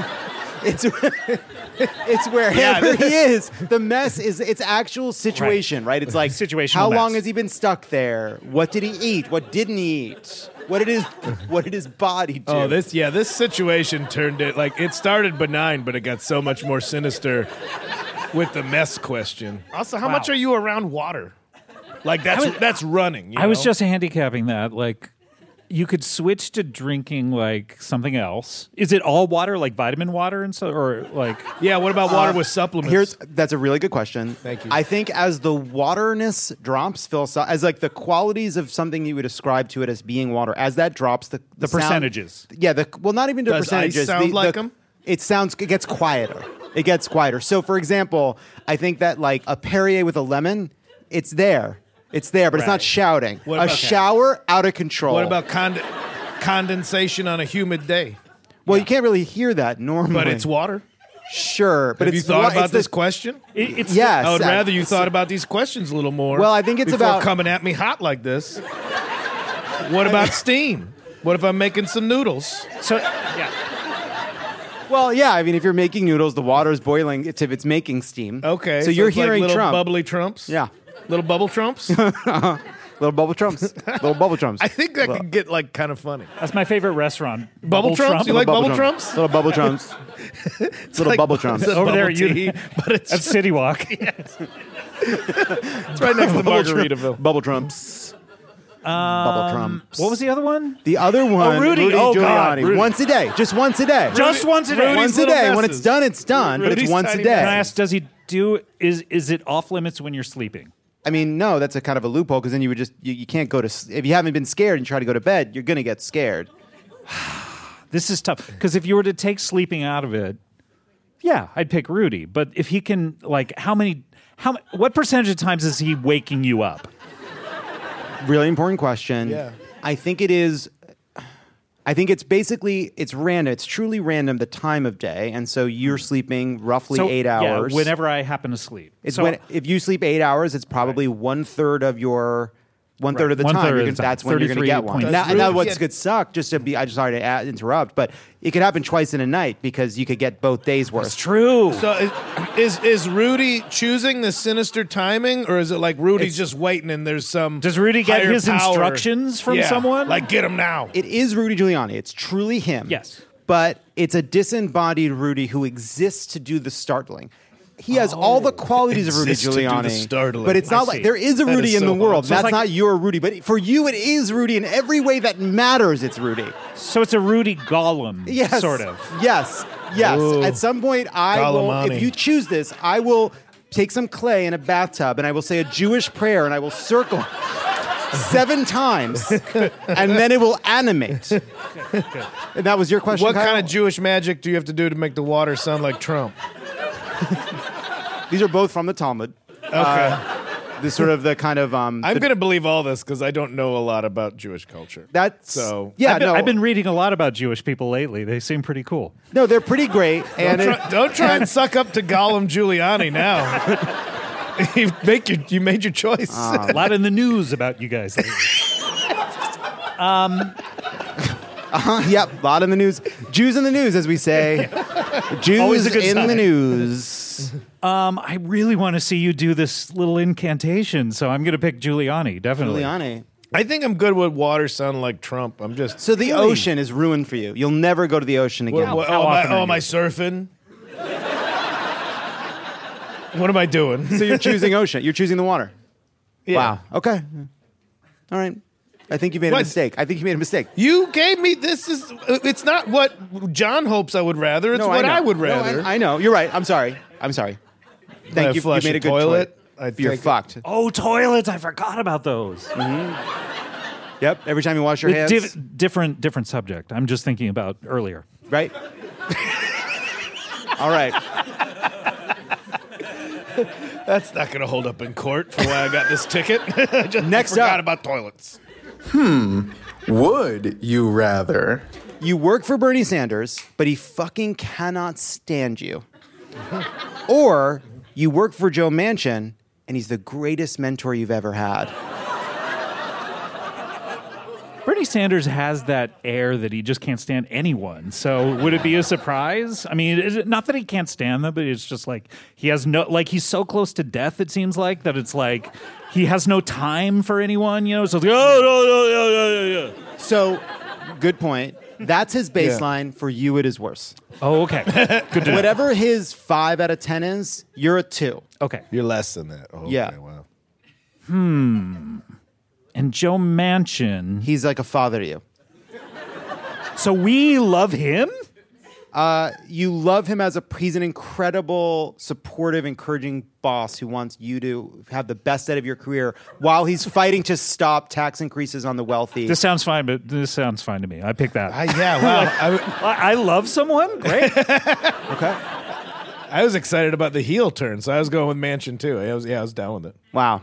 It's wherever he is. The mess is its actual situation, right? It's like
situational
how
mess.
long has he been stuck there? What did he eat? What didn't he eat? What did his body do?
Oh, this situation turned it like it started benign, but it got so much more sinister with the mess question. Also, how much are you around water? Like that's running.
I was just handicapping that. Like, you could switch to drinking like something else. Is it all water, like vitamin water and so, or like?
Yeah. What about water with supplements?
That's a really good question.
Thank you.
I think as the waterness drops, as like the qualities of something you would ascribe to it as being water, as that drops, the
percentages.
Sound, yeah. Not even the
Does
percentages.
Ice sound like them?
It gets quieter. It gets quieter. So, for example, I think that like a Perrier with a lemon, it's there. It's there, but it's not shouting. A shower, out of control.
What about condensation on a humid day?
Well, you can't really hear that normally.
But it's water.
Sure, but
have you thought about this question?
Yes.
I would rather you thought about these questions a little more.
Well, I think it's
before
about
coming at me hot like this. What about steam? What if I'm making some noodles?
So, yeah.
Well, yeah. I mean, if you're making noodles, the water is boiling. It's making steam.
Okay.
So you're
it's like
hearing
little
Trump.
bubbly Trumps?
Yeah.
Little bubble Trumps?
Little bubble Trumps. Little bubble Trumps.
I think that could get like kind of funny.
That's my favorite restaurant.
Bubble Trumps? You like bubble Trumps?
Little bubble Trumps. Little
like
bubble Trumps.
it's
Over there,
bubble tea, but it's
at City Walk.
It's right next to Margaritaville.
Bubble Trumps. Bubble Trumps.
What was the other one?
The other one,
Rudy. Oh, God,
Giuliani.
Rudy.
Once a day. Just once a day.
Just once a day.
Once a
little
day. When
messes.
it's done, it's done. But
Rudy's
it's once a
tiny
day.
Can I ask, does he do, is it off limits when you're sleeping?
I mean, no, that's a kind of a loophole because then you would just, you can't go to, if you haven't been scared and try to go to bed, you're going to get scared.
This is tough. Because if you were to take sleeping out of it, yeah, I'd pick Rudy. But if he can, like, what percentage of times is he waking you up?
Really important question.
Yeah.
I think it's basically, it's random. It's truly random, the time of day. And so you're sleeping roughly 8 hours.
Yeah, whenever I happen to sleep.
It's
So-
if you sleep 8 hours, it's probably one third of the time. That's when you're going to get one.
33.6.
Now what's could suck, I'm just sorry to interrupt, but it could happen twice in a night because you could get both days worth.
It's true.
So is Rudy choosing the sinister timing, or is it like Rudy's just waiting and there's some
Does Rudy get
higher
his
power?
instructions from
Yeah,
someone?
Like, get him now.
It is Rudy Giuliani. It's truly him.
Yes.
But it's a disembodied Rudy who exists to do the startling. He has all the qualities of Rudy
Exists to do the
Giuliani,
startling.
but it's not
I
like
see.
there is a
That
Rudy
is
in
so
the world.
hard. So
That's
it's like-
not your Rudy, but for you, it is Rudy in every way that matters. It's Rudy.
So it's a Rudy Gollum,
Yes,
sort of.
Yes, yes.
Ooh.
At some point, I will.
Galamani.
If you choose this, I will take some clay in a bathtub and I will say a Jewish prayer and I will circle 7 times, and then it will animate. And that was your question.
What
Kyle?
kind of Jewish magic do you have to do to make the water sound like Trump?
These are both from the Talmud.
Okay.
This sort of the kind of
I'm going to believe all this because I don't know a lot about Jewish culture.
That's
So
yeah.
I've been reading a lot about Jewish people lately. They seem pretty cool.
No, they're pretty great. And
don't try and suck up to Gollum Giuliani now. you made your choice.
A lot in the news about you guys lately.
Yep, a lot in the news. Jews in the news, as we say. Jews
Always a good
in
sign.
the news.
I really want to see you do this little incantation, so I'm going to pick Giuliani, definitely.
Giuliani.
I think I'm good with water sounding like Trump. I'm just
So the ocean is ruined for you. You'll never go to the ocean again.
How often are
am
you?
I surfing? What am I doing?
So you're choosing ocean. You're choosing the water.
Yeah.
Wow. Okay. All right. I think you made a
What?
mistake. I think you made a mistake.
You gave me this is it's not what John hopes I would rather. It's
No,
what
know.
I would
No,
rather.
I know. You're right. I'm sorry. Thank you. You
flush
made
a
a good
toilet,
choice.
I'd
You're
take it.
fucked.
Oh, toilets! I forgot about those.
Yep. Every time you wash your hands.
Different subject. I'm just thinking about earlier.
Right? All right.
That's not going to hold up in court for why I got this ticket. I just
Next
forgot
up.
about toilets.
Would you rather?
You work for Bernie Sanders, but he fucking cannot stand you. Or you work for Joe Manchin, and he's the greatest mentor you've ever had.
Bernie Sanders has that air that he just can't stand anyone. So would it be a surprise? I mean, is it, not that he can't stand them, but it's just like he has no, like he's so close to death, it seems like, that it's like he has no time for anyone, you know? So it's like, oh, no.
So, good point. That's his baseline. For you, it is worse.
Oh, okay. Good to know.
Whatever his 5 out of 10 is, you're a 2.
Okay.
You're less than that. Oh,
Yeah.
Okay, wow.
And Joe Manchin.
He's like a father to you.
So we love him?
You love him as he's an incredible, supportive, encouraging boss who wants you to have the best out of your career while he's fighting to stop tax increases on the wealthy.
This sounds fine, but this sounds fine to me. I pick that.
Yeah, wow.
I love someone? Great.
Okay.
I was excited about the heel turn, so I was going with Manchin too. I was down with it.
Wow.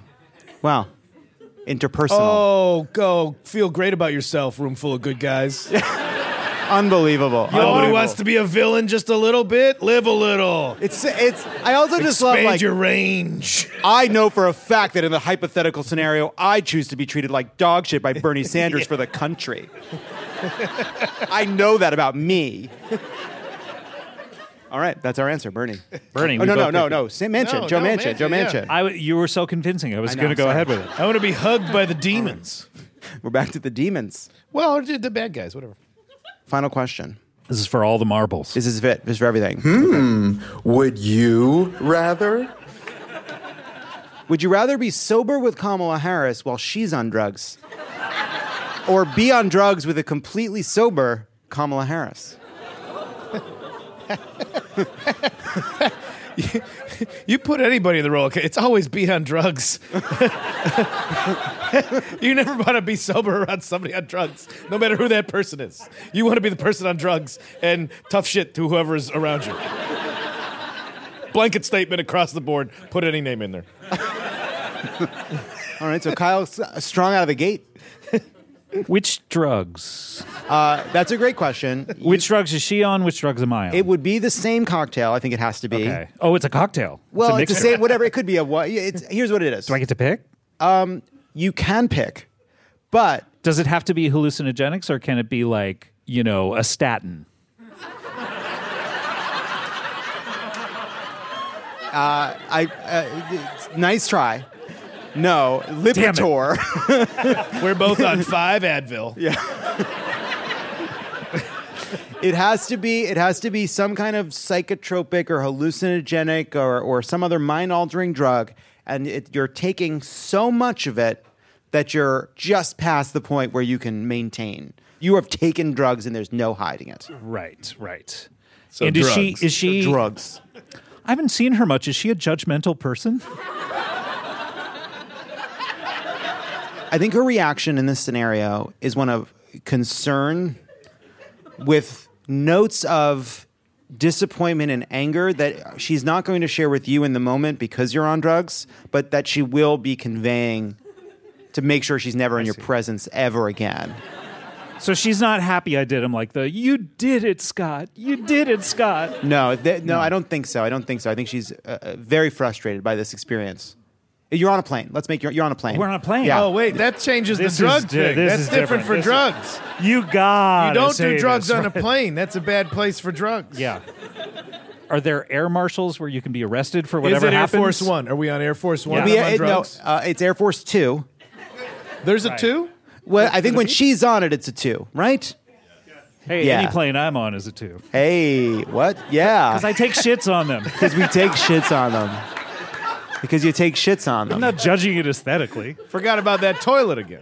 Interpersonal.
Oh, go feel great about yourself, room full of good guys.
Unbelievable.
Nobody wants to be a villain just a little bit. Live a little.
It's. I also just love
Expand your range.
I know for a fact that in the hypothetical scenario, I choose to be treated like dog shit by Bernie Sanders for the country. I know that about me. All right, that's our answer, Bernie.
Bernie.
Oh, no. Joe Manchin. Joe Manchin.
You were so convincing. I was going to go ahead with it.
I want to be hugged by the demons.
We're back to the demons.
Well, the bad guys, whatever.
Final question.
This is for all the marbles.
This is it. This is for everything.
Would you rather?
Would you rather be sober with Kamala Harris while she's on drugs? Or be on drugs with a completely sober Kamala Harris?
You put anybody in the role. It's always be on drugs. You never want to be sober around somebody on drugs, no matter who that person is. You want to be the person on drugs and tough shit to whoever's around you. Blanket statement across the board. Put any name in there.
All right, so Kyle's strong out of the gate.
Which drugs?
That's a great question.
Which drugs is she on? Which drugs am I on?
It would be the same cocktail. I think it has to be.
Okay. Oh, it's a cocktail.
Well,
a
it's the same. Whatever. It could be here's what it is.
Do I get to pick?
You can pick, but
does it have to be hallucinogenics, or can it be like a statin?
Nice try. No, Lipitor.
We're both on 5 Advil.
Yeah. It has to be some kind of psychotropic or hallucinogenic or some other mind-altering drug, and you're taking so much of it that you're just past the point where you can maintain. You have taken drugs and there's no hiding it.
Right.
So
and
drugs.
is she
drugs?
I haven't seen her much. Is she a judgmental person?
I think her reaction in this scenario is one of concern with notes of disappointment and anger that she's not going to share with you in the moment because you're on drugs, but that she will be conveying to make sure she's never in your presence ever again.
So she's not happy I did him like you did it, Scott. You did it, Scott.
No, I don't think so. I think she's very frustrated by this experience. You're on a plane. Let's make you're on a plane.
We're on a plane.
Yeah.
Oh, wait, that changes the drug thing. That's different for drugs.
You
don't do drugs on a plane. That's a bad place for drugs.
Yeah. Are there air marshals where you can be arrested for whatever happens?
Is it Air Force One? Are we on Air Force One?
Yeah.
On drugs?
No, it's Air Force 2.
There's a 2?
Well, I think when she's on it, it's a 2, right?
Hey, any plane I'm on is a 2.
Hey, what? Yeah.
Because I take shits on them.
Because we take shits on them. Because you take shits on them.
I'm not judging it aesthetically.
Forgot about that toilet again.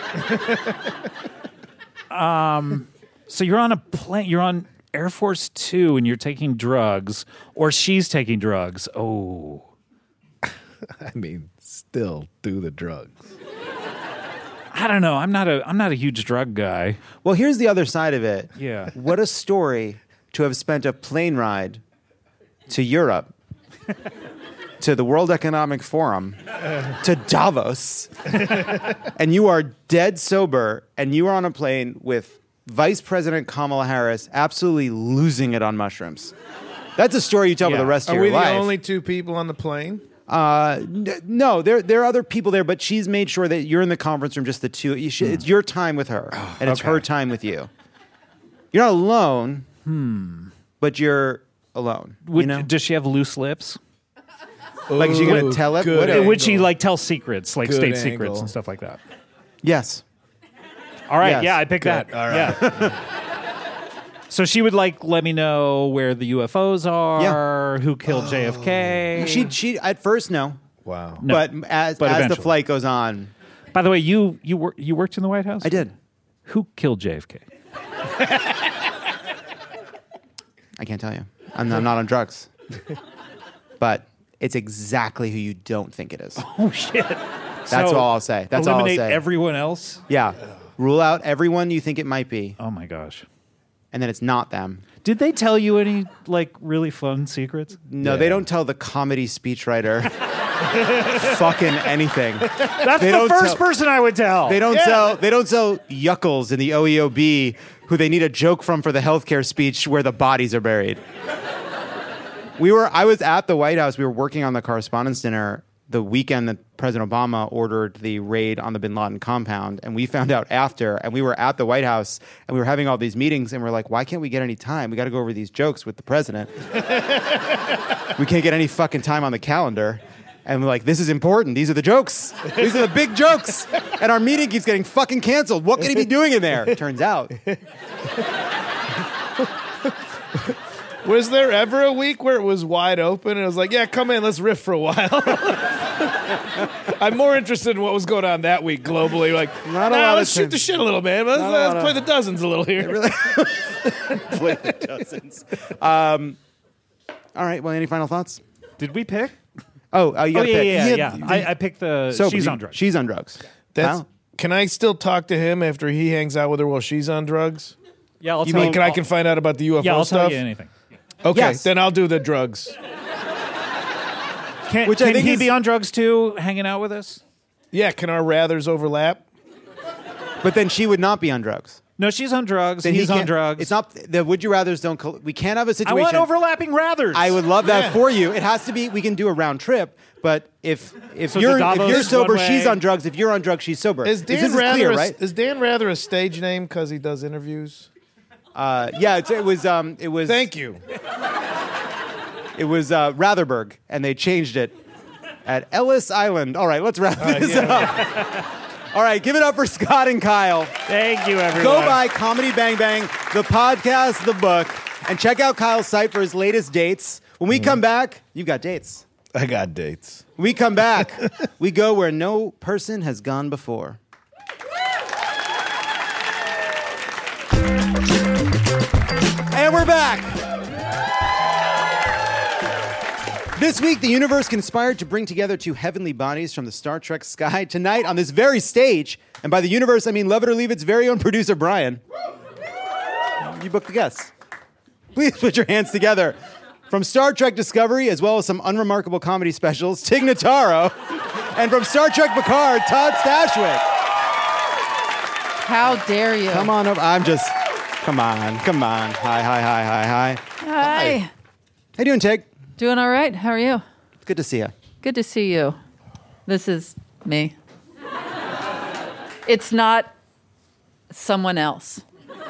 So you're on a plane. You're on Air Force 2 and you're taking drugs, or she's taking drugs. Oh.
I mean, still do the drugs.
I don't know. I'm not a huge drug guy.
Well, here's the other side of it.
Yeah.
What a story to have spent a plane ride to Europe, to the World Economic Forum, to Davos, and you are dead sober, and you are on a plane with Vice President Kamala Harris absolutely losing it on mushrooms. That's a story you tell for the rest of your life.
Are we the only 2 people on the plane?
No, there are other people there, but she's made sure that you're in the conference room, just the 2. It's your time with her, and it's her time with you. You're not alone, but you're alone.
Does she have loose lips?
Like, is she going to tell it?
Would she tell secrets, like state secrets and stuff like that?
Yes.
All right.
Yes.
Yeah, I picked that.
All right.
Yeah. So she would let me know where the UFOs are, who killed JFK.
She at first no.
Wow.
No.
But as the flight goes on.
By the way, you worked in the White House?
I did.
Who killed JFK?
I can't tell you. I'm not on drugs. But it's exactly who you don't think it is.
Oh shit.
That's all I'll say. That's all I'll say.
Eliminate everyone else?
Yeah. Rule out everyone you think it might be.
Oh my gosh.
And then it's not them.
Did they tell you any really fun secrets?
No, they don't tell the comedy speechwriter fucking anything.
That's
They
the
don't
first
tell-
person I would tell.
They don't sell yuckles in the OEOB who they need a joke from for the healthcare speech where the bodies are buried. I was at the White House. We were working on the Correspondents' Dinner the weekend that President Obama ordered the raid on the Bin Laden compound, and we found out after, and we were at the White House, and we were having all these meetings, and we're like, why can't we get any time? We got to go over these jokes with the president. We can't get any fucking time on the calendar. And we're like, this is important. These are the jokes. These are the big jokes. And our meeting keeps getting fucking canceled. What could he be doing in there? Turns out.
Was there ever a week where it was wide open and it was like, yeah, come in, let's riff for a while? I'm more interested in what was going on that week globally. Like, let's shoot the shit a little, man. Let's play the dozens a little here.
Play the dozens. All right, well, any final thoughts?
Did we pick?
You got to pick.
Yeah. I picked the She's on Drugs.
She's on drugs.
Can I still talk to him after he hangs out with her while she's on drugs?
Yeah, I'll
you
tell
mean
him.
I can find out about the UFO
Yeah, I'll
stuff?
tell you anything.
Okay,
Yes.
then I'll do the drugs.
Can
I think
he
is-
be on drugs too, hanging out with us?
Yeah, can our rathers overlap?
But then she would not be on drugs.
No, she's on drugs.
Then
He's
he
on
can't-
drugs.
It's not the would you rather's don't. We can't have a
I
situation.
want overlapping rathers.
I would love that
Yeah.
for you. It has to be. We can do a round trip. But if
So
you're
the Davos
sober,
one
she's
way-
on drugs. If you're on drugs, she's sober.
Is Dan
this is
Rather
clear,
a,
right?
is Dan Rather a stage name because he does interviews?
Yeah, it was.
Thank you.
It was Ratherberg, and they changed it at Ellis Island. All right, let's wrap this up. All right, give it up for Scott and Kyle.
Thank you, everyone.
Go buy Comedy Bang Bang, the podcast, the book, and check out Kyle's site for his latest dates. When we come back, you've got dates.
I got dates.
When we come back, we go where no person has gone before. And we're back. This week, the universe conspired to bring together two heavenly bodies from the Star Trek sky tonight on this very stage. And by the universe, I mean Love It or Leave It's very own producer, Brian. You booked the guests. Please put your hands together. From Star Trek Discovery, as well as some unremarkable comedy specials, Tig Notaro. And from Star Trek Picard, Todd Stashwick.
How dare you?
Come on over. Come on. Hi.
Hi.
How you doing, Tig?
Doing all right. How are you?
It's good to see you.
Good to see you. This is me. It's not someone else.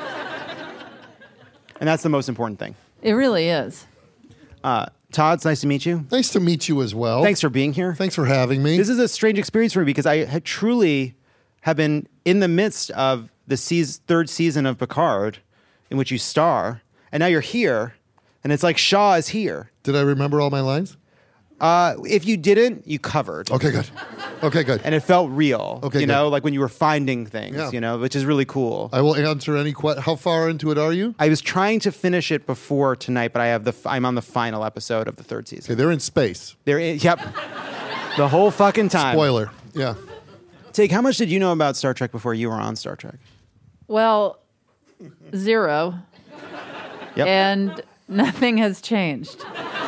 And that's the most important thing.
It really is.
Todd, it's nice to meet you.
Nice to meet you as well.
Thanks for being here.
Thanks for having me.
This is a strange experience for me because I had truly have been in the midst of the third season of Picard, in which you star, and now you're here, and it's like Shaw is here.
Did I remember all my lines?
If you didn't, you covered.
Okay, good.
And it felt real.
Okay,
you know,
good.
like when you were finding things,
Yeah.
which is really cool.
I will answer any question. How far into it are you?
I was trying to finish it before tonight, but I'm on the final episode of the third season.
Okay, they're in space.
Yep. The whole fucking time.
Spoiler. Yeah.
Tig, how much did you know about Star Trek before you were on Star Trek?
Well, 0.
Yep.
And nothing has changed.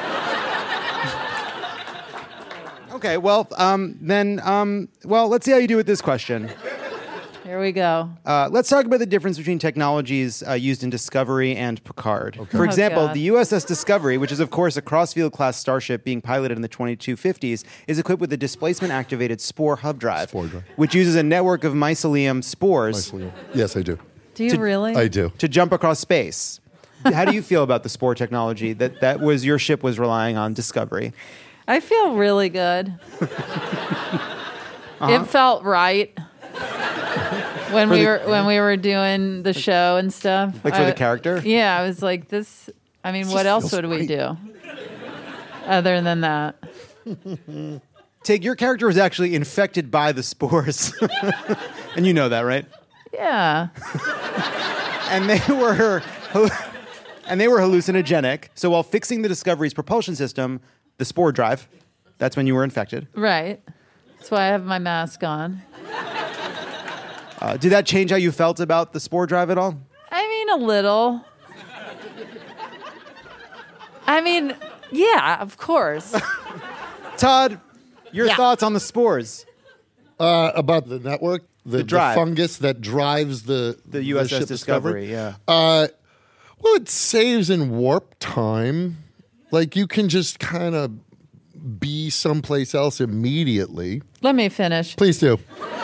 Okay, well, let's see how you do with this question.
Here we go.
Let's talk about the difference between technologies used in Discovery and Picard.
Okay.
For
Oh,
example,
God.
the USS Discovery, which is, of course, a Crossfield-class starship being piloted in the 2250s, is equipped with a displacement-activated spore hub drive, which uses a network of mycelium spores
Yes, I do.
Do you really?
I do.
to jump across space. How do you feel about the spore technology that was your ship was relying on, Discovery?
I feel really good. It felt right when
For
we
the-
were doing the show and stuff.
Like for the character?
Yeah, I was like, this. I mean, what else would we do other than that?
Tig, your character was actually infected by the spores, and you know that, right?
Yeah.
And they were hallucinogenic. So while fixing the Discovery's propulsion system, the spore drive, that's when you were infected.
Right. That's why I have my mask on.
Did that change how you felt about the spore drive at all?
I mean, a little. I mean, yeah, of course.
Todd, Your thoughts on the spores?
About the network, the
drive.
fungus that drives the
USS
ship
Discovery, yeah.
Well, it saves in warp time. Like you can just kind of be someplace else immediately.
Let me finish.
Please do.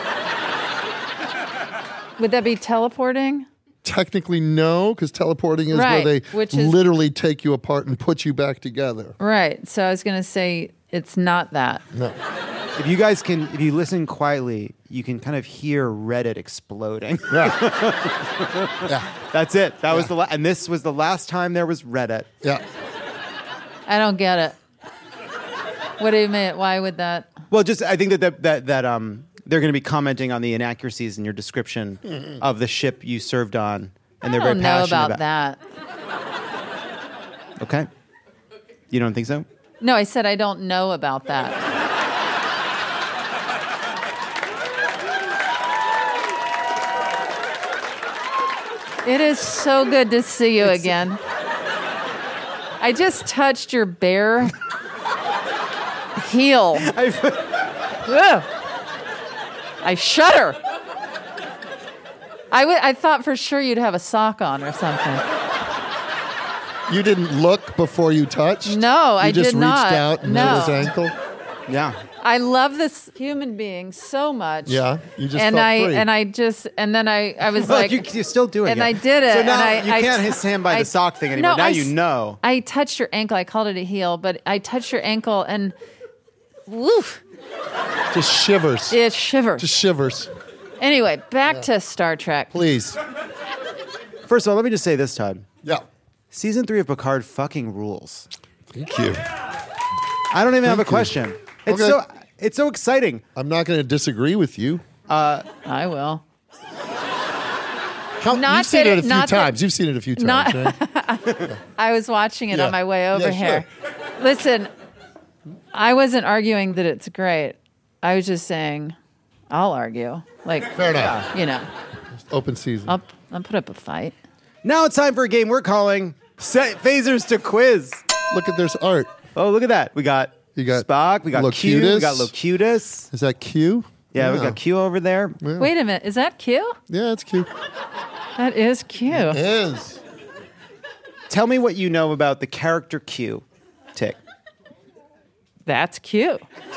Would that be teleporting?
Technically, no, because teleporting is
Right,
where they
which is-
literally take you apart and put you back together.
Right. So I was going to say it's not that.
No.
If you listen quietly, you can kind of hear Reddit exploding.
Yeah.
That's it. That was and this was the last time there was Reddit.
Yeah.
I don't get it. What do you mean? Why would that?
Well, just I think that they're going to be commenting on the inaccuracies in your description of the ship you served on, and they're
I
very
don't know
passionate
about that.
Okay, you don't think so?
No, I said I don't know about that. It is so good to see you again. I just touched your bare heel. Ugh. I shudder. I thought for sure you'd have a sock on or something.
You didn't look before you touched?
No, I
You just
did not.
reached out and
No.
hit his ankle?
Yeah.
I love this human being so much.
Yeah, you just
and
felt
I
free.
and I just and then I was
Well,
like
you're still doing
and
it.
I did it.
So now
and
you can't stand by the sock thing anymore. Now you know.
I touched your ankle. I called it a heel, but I touched your ankle and woof,
Just shivers.
it shivers.
Just shivers.
Anyway, back to Star Trek.
Please.
First of all, let me just say this, Todd.
Yeah.
Season 3 of Picard fucking rules.
Thank you.
I don't even have a
Thank you.
question. It's
Okay.
it's so exciting.
I'm not going to disagree with you.
I will.
You've seen it a few times. You've seen it a few times,
Not-
right?
I was watching it
Yeah.
on my way over
Yeah,
here. Listen, I wasn't arguing that it's great. I was just saying, I'll argue. Like,
Fair enough.
You know,
Open season.
I'll put up a fight.
Now it's time for a game we're calling Set Phasers to Quiz.
Look at there's art.
Oh, look at that. We got Spock. We got Q. We
Locutus.
got Locutus.
Is that Q?
Yeah, we got Q over there.
Yeah.
Wait a minute. Is that Q?
Yeah, it's Q.
That is Q.
It is.
Tell me what you know about the character Q. Tick.
That's Q.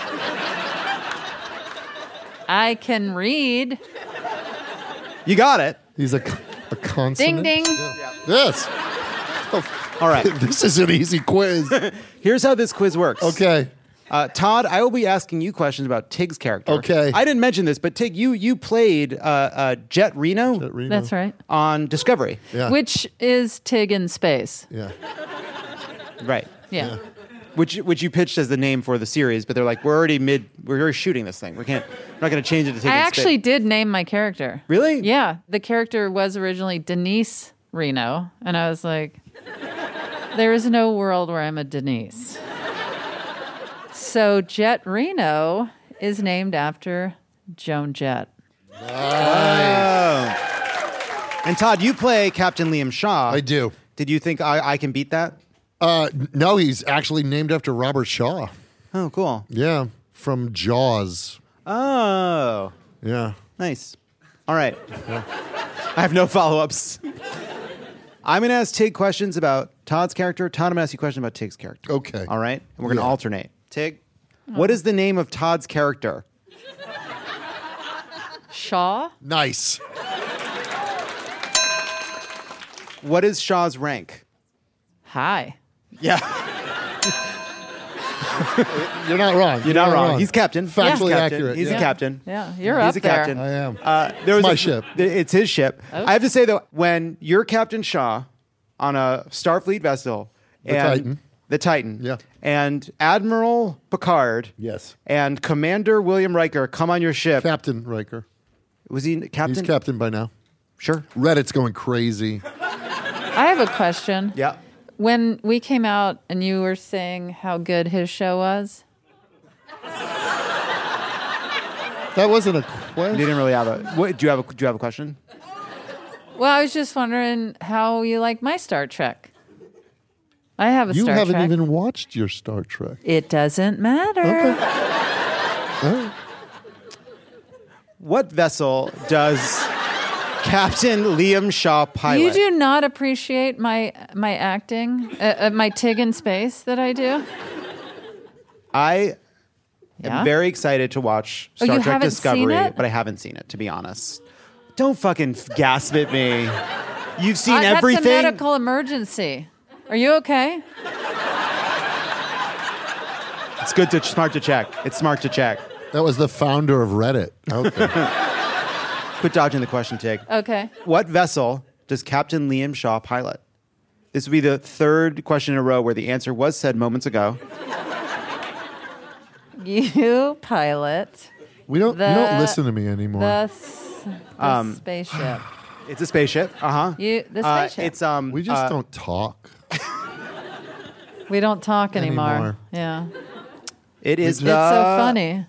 I can read.
You got it.
He's a consonant.
Ding, ding.
Yes.
All right.
This is an easy quiz.
Here's how this quiz works.
Okay.
Todd, I will be asking you questions about Tig's character.
Okay.
I didn't mention this, but Tig, you played Jet Reno
That's right.
on Discovery.
Yeah.
Which is Tig in space.
Yeah.
Right.
Yeah.
Which you pitched as the name for the series, but they're like, we're already shooting this thing. We're not going to change it to Tig
I
in
actually
space.
did name my character.
Really?
Yeah. The character was originally Denise Reno, and I was like, there is no world where I'm a Denise. So Jet Reno is named after Joan Jett.
Oh. And Todd, you play Captain Liam Shaw.
I do.
Did you think I can beat that?
No, he's actually named after Robert Shaw.
Oh, cool.
Yeah, from Jaws.
Oh.
Yeah.
Nice. All right. I have no follow-ups. I'm going to ask Tig questions about Todd's character. Todd, I'm going to ask you questions about Tig's character.
Okay.
All right? And we're going to
Yeah.
alternate. Tig, what is the name of Todd's character?
Shaw?
Nice.
What is Shaw's rank?
Hi.
Yeah.
You're not wrong.
You're not wrong. He's captain.
Factually
He's captain.
accurate.
He's
yeah.
a captain.
Yeah, you're
He's
up
a
there.
captain.
I am.
There was
my ship.
It's his ship.
Oh.
I have to say, though, when you're Captain Shaw on a Starfleet vessel, the Titan,
Yeah.
and Admiral Picard,
Yes.
and Commander William Riker come on your ship.
Captain Riker.
Was he captain?
He's captain by now.
Sure.
Reddit's going crazy.
I have a question.
Yeah.
When we came out and you were saying how good his show was,
That wasn't a
You
question.
didn't really have a. What, do you have a question?
well, I was just wondering how you like my Star Trek. I have a
You
Star
haven't
Trek.
even watched your Star Trek.
It doesn't matter.
What vessel does Captain Liam Shaw pilot?
You do not appreciate my acting, my Tig in space that I do?
I
Yeah?
am very excited to watch
Oh,
Star
you
Trek
haven't
Discovery,
seen it?
but I haven't seen it, to be honest. Don't fucking gasp at me. You've seen
That's
everything?
a medical emergency. Are you okay?
It's good to smart to check. It's smart to check.
That was the founder of Reddit. Okay.
Quit dodging the question, Tig.
Okay.
What vessel does Captain Liam Shaw pilot? This would be the third question in a row where the answer was said moments ago.
You pilot.
You don't
the-
listen to me anymore.
The spaceship.
It's a spaceship. Uh-huh.
The spaceship.
It's
we just don't talk.
We don't talk anymore.
Anymore.
Yeah.
It is
It's so funny.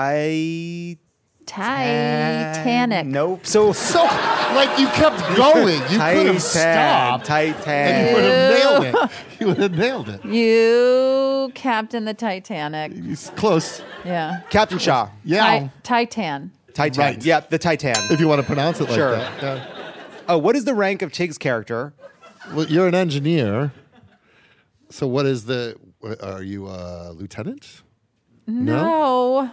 Titanic.
Nope. So
like you kept going. You could have stopped.
Titan.
And you would have nailed it. You would have nailed it.
You captain the Titanic.
It's close.
Yeah.
Captain Shaw.
Yeah.
Titan.
Titan.
Right.
Yeah, the Titan.
If you want to pronounce it like
Sure.
that. Yeah.
Oh, what is the rank of Tig's character?
Well, you're an engineer. So what is the... Are you a lieutenant?
No.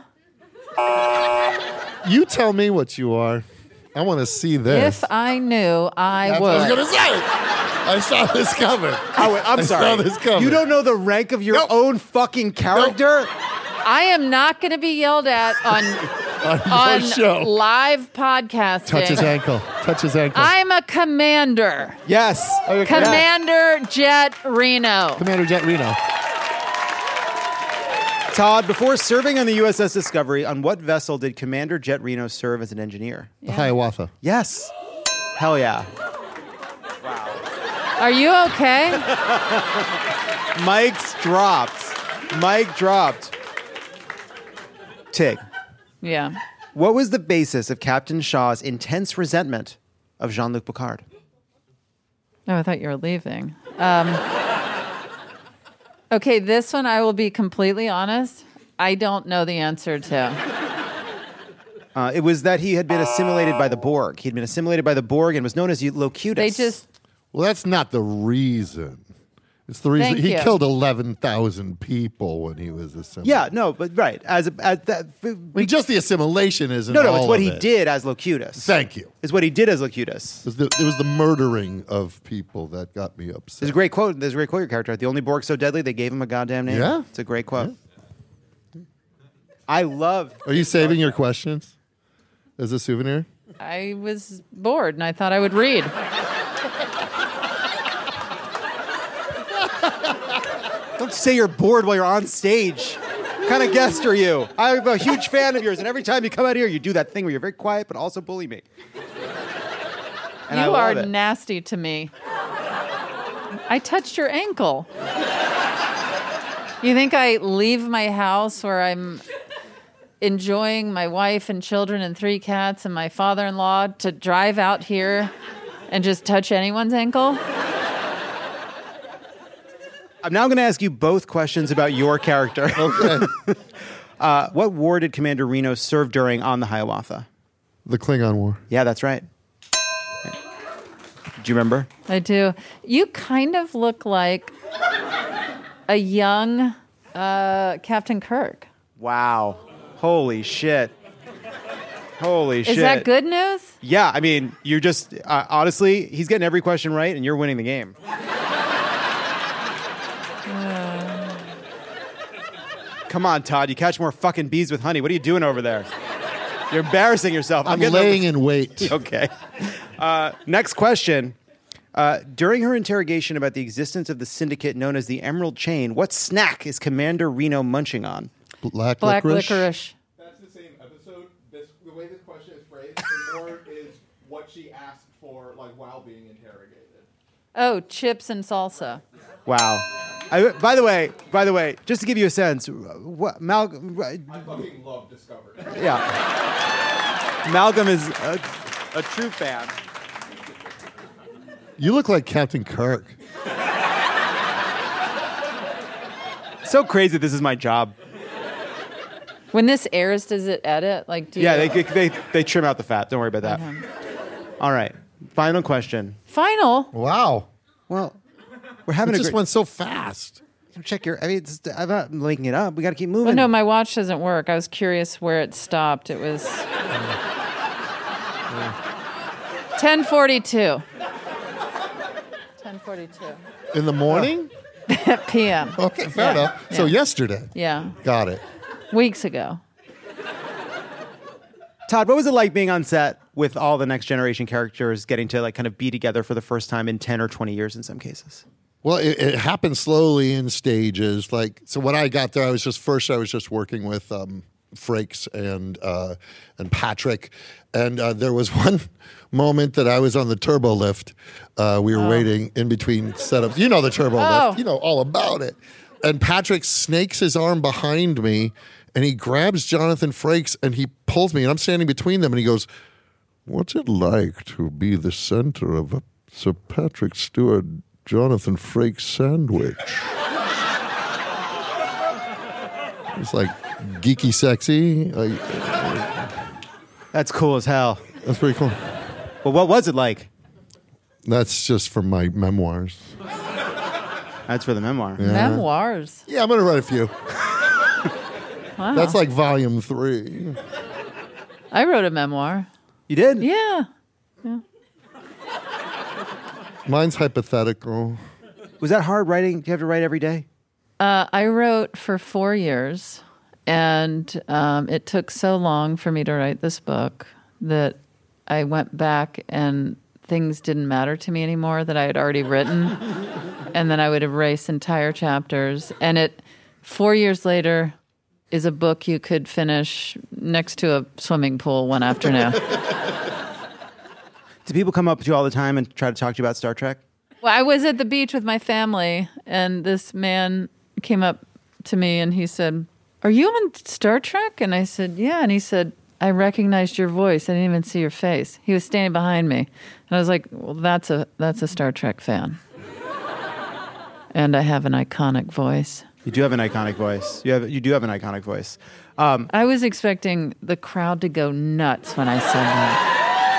You tell me what you are. I want to see this.
If I knew, I
That's
would.
what I was going to say. I saw this coming.
I'm sorry.
I saw this coming.
You don't know the rank of your own fucking character?
I am not going to be yelled at on
your show.
live podcasting.
Touch his ankle. Touch his ankle.
I'm a commander.
Yes.
Commander Jet Reno.
Commander Jet Reno.
Todd, before serving on the USS Discovery, on what vessel did Commander Jet Reno serve as an engineer?
The Hiawatha.
Yes. Hell yeah.
Are you okay?
Mike's dropped. Mike dropped. Tig,
Yeah.
what was the basis of Captain Shaw's intense resentment of Jean-Luc Picard?
Oh, I thought you were leaving. Okay, this one I will be completely honest. I don't know the answer to.
It was that he had been assimilated by the Borg. He'd been assimilated by the Borg and was known as Locutus.
They just
Well, that's not the reason. It's the reason
Thank
he
you.
killed 11,000 people when he was assimilated.
Yeah, no, but right. As that.
I mean, just the assimilation isn't
No,
all
it's what
of
he
it.
did as Locutus.
Thank you.
It's what he did as Locutus.
It was the murdering of people that got me upset.
There's a great quote. There's a great quote. Your character. The only Borg so deadly they gave him a goddamn name.
Yeah.
It's a great quote. I love.
Are you saving your questions as a souvenir?
I was bored and I thought I would read.
Don't say you're bored while you're on stage. What kind of guest are you? I'm a huge fan of yours, and every time you come out here, you do that thing where you're very quiet but also bully me. And I
You
love
are
it.
nasty to me. I touched your ankle. You think I leave my house where I'm enjoying my wife and children and 3 cats and my father-in-law to drive out here and just touch anyone's ankle?
I'm now going to ask you both questions about your character.
Okay.
What war did Commander Reno serve during on the Hiawatha?
The Klingon War.
Yeah, that's right. Do you remember?
I do. You kind of look like a young Captain Kirk.
Wow. Holy shit. Holy shit.
Is that good news?
Yeah, I mean, you're just, honestly, he's getting every question right, and you're winning the game. Come on, Todd. You catch more fucking bees with honey. What are you doing over there? You're embarrassing yourself.
I'm laying in wait.
Okay. Next question. During her interrogation about the existence of the syndicate known as the Emerald Chain, what snack is Commander Reno munching on?
Black
licorice.
That's the same episode. The way this question is phrased, more is what she asked for, like while being interrogated.
Oh, chips and salsa.
Wow. By the way, just to give you a sense, what Malcolm?
I fucking love Discovery.
Yeah. Malcolm is a true fan.
You look like Captain Kirk.
So crazy. This is my job.
When this airs, does it edit? Like, do
Yeah,
you...
they trim out the fat. Don't worry about that. All right. Final question.
Final?
Wow.
Well, we're having
it
a
just
great...
went so fast.
Check your... I mean, I'm not linking it up. We got to keep moving.
Well, no, my watch doesn't work. I was curious where it stopped. It was 10:42. 10:42.
In the morning?
PM.
Okay, fair enough. So yesterday.
Yeah.
Got it.
Weeks ago.
Todd, what was it like being on set with all the Next Generation characters getting to like kind of be together for the first time in 10 or 20 years in some cases?
Well, it happened slowly in stages. Like, so when I got there, I was just working with Frakes and Patrick, and there was one moment that I was on the turbo lift. We were waiting in between setups. You know the turbo lift. You know all about it. And Patrick snakes his arm behind me, and he grabs Jonathan Frakes, and he pulls me, and I'm standing between them, and he goes, "What's it like to be the center of a Sir Patrick Stewart Jonathan Frakes sandwich?" It's like geeky sexy.
That's cool as hell.
That's pretty cool.
Well, what was it like?
That's just from my memoirs.
That's for the memoir.
Yeah.
Memoirs?
Yeah, I'm going to write a few.
Wow.
That's like volume 3.
I wrote a memoir.
You did?
Yeah.
Mine's hypothetical.
Was that hard writing? Do you have to write every day?
I wrote for 4 years, and it took so long for me to write this book that I went back and things didn't matter to me anymore that I had already written, and then I would erase entire chapters. And 4 years later is a book you could finish next to a swimming pool one afternoon.
Do people come up to you all the time and try to talk to you about Star Trek?
Well, I was at the beach with my family, and this man came up to me and he said, "Are you on Star Trek?" And I said, "Yeah." And he said, "I recognized your voice. I didn't even see your face." He was standing behind me. And I was like, "Well, that's a Star Trek fan." And I have an iconic voice.
You do have an iconic voice. You do have an iconic voice.
I was expecting the crowd to go nuts when I said that.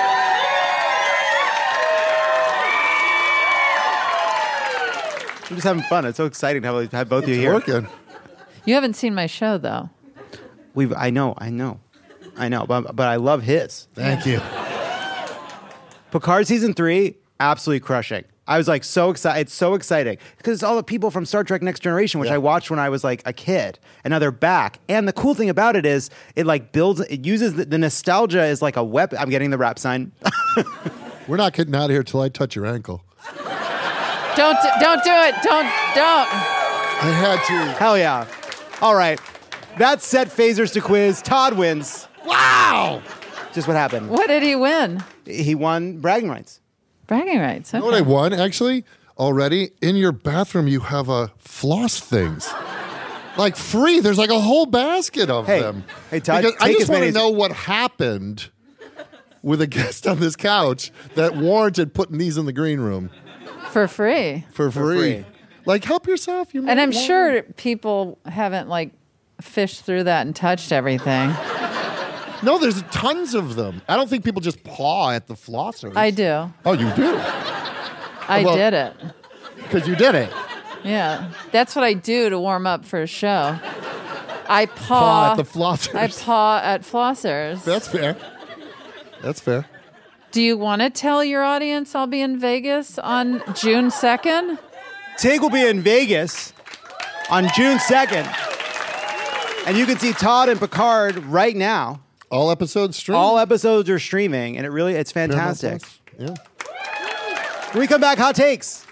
I'm just having fun. It's so exciting to have both of you here.
Working.
You haven't seen my show, though.
I know. But I love his.
Thank you.
Picard season 3, absolutely crushing. I was like so excited. It's so exciting because it's all the people from Star Trek Next Generation, which I watched when I was like a kid, and now they're back. And the cool thing about it is it like builds. It uses the nostalgia is like a weapon. I'm getting the rap sign.
We're not getting out of here till I touch your ankle.
Don't do it. Don't.
I had to.
Hell yeah. All right. That's set phasers to quiz. Todd wins.
Wow.
Just what happened.
What did he win?
He won bragging rights.
Bragging rights. Okay.
You know what I won, actually? Already? In your bathroom, you have floss things. Like free. There's like a whole basket of them.
Hey, Todd,
because I
take
just
as
want
many
to
as-
know what happened with a guest on this couch that warranted putting these in the green room.
For free.
For free. Like, help yourself. You
And I'm
might want
sure people haven't like fished through that and touched everything.
No, there's tons of them. I don't think people just paw at the flossers.
I do.
Oh, you do?
I did it.
Because you did it.
Yeah. That's what I do to warm up for a show. I
Paw at the flossers.
I paw at flossers.
That's fair. That's fair.
Do you want to tell your audience I'll be in Vegas on June 2nd?
Tig will be in Vegas on June 2nd. And you can see Todd and Picard right now.
All episodes streaming?
All episodes are streaming, and it's fantastic.
Yeah.
When we come back, hot takes.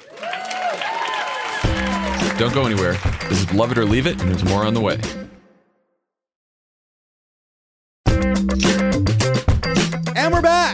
Don't go anywhere. This is Love It or Leave It, and there's more on the way.
And we're back.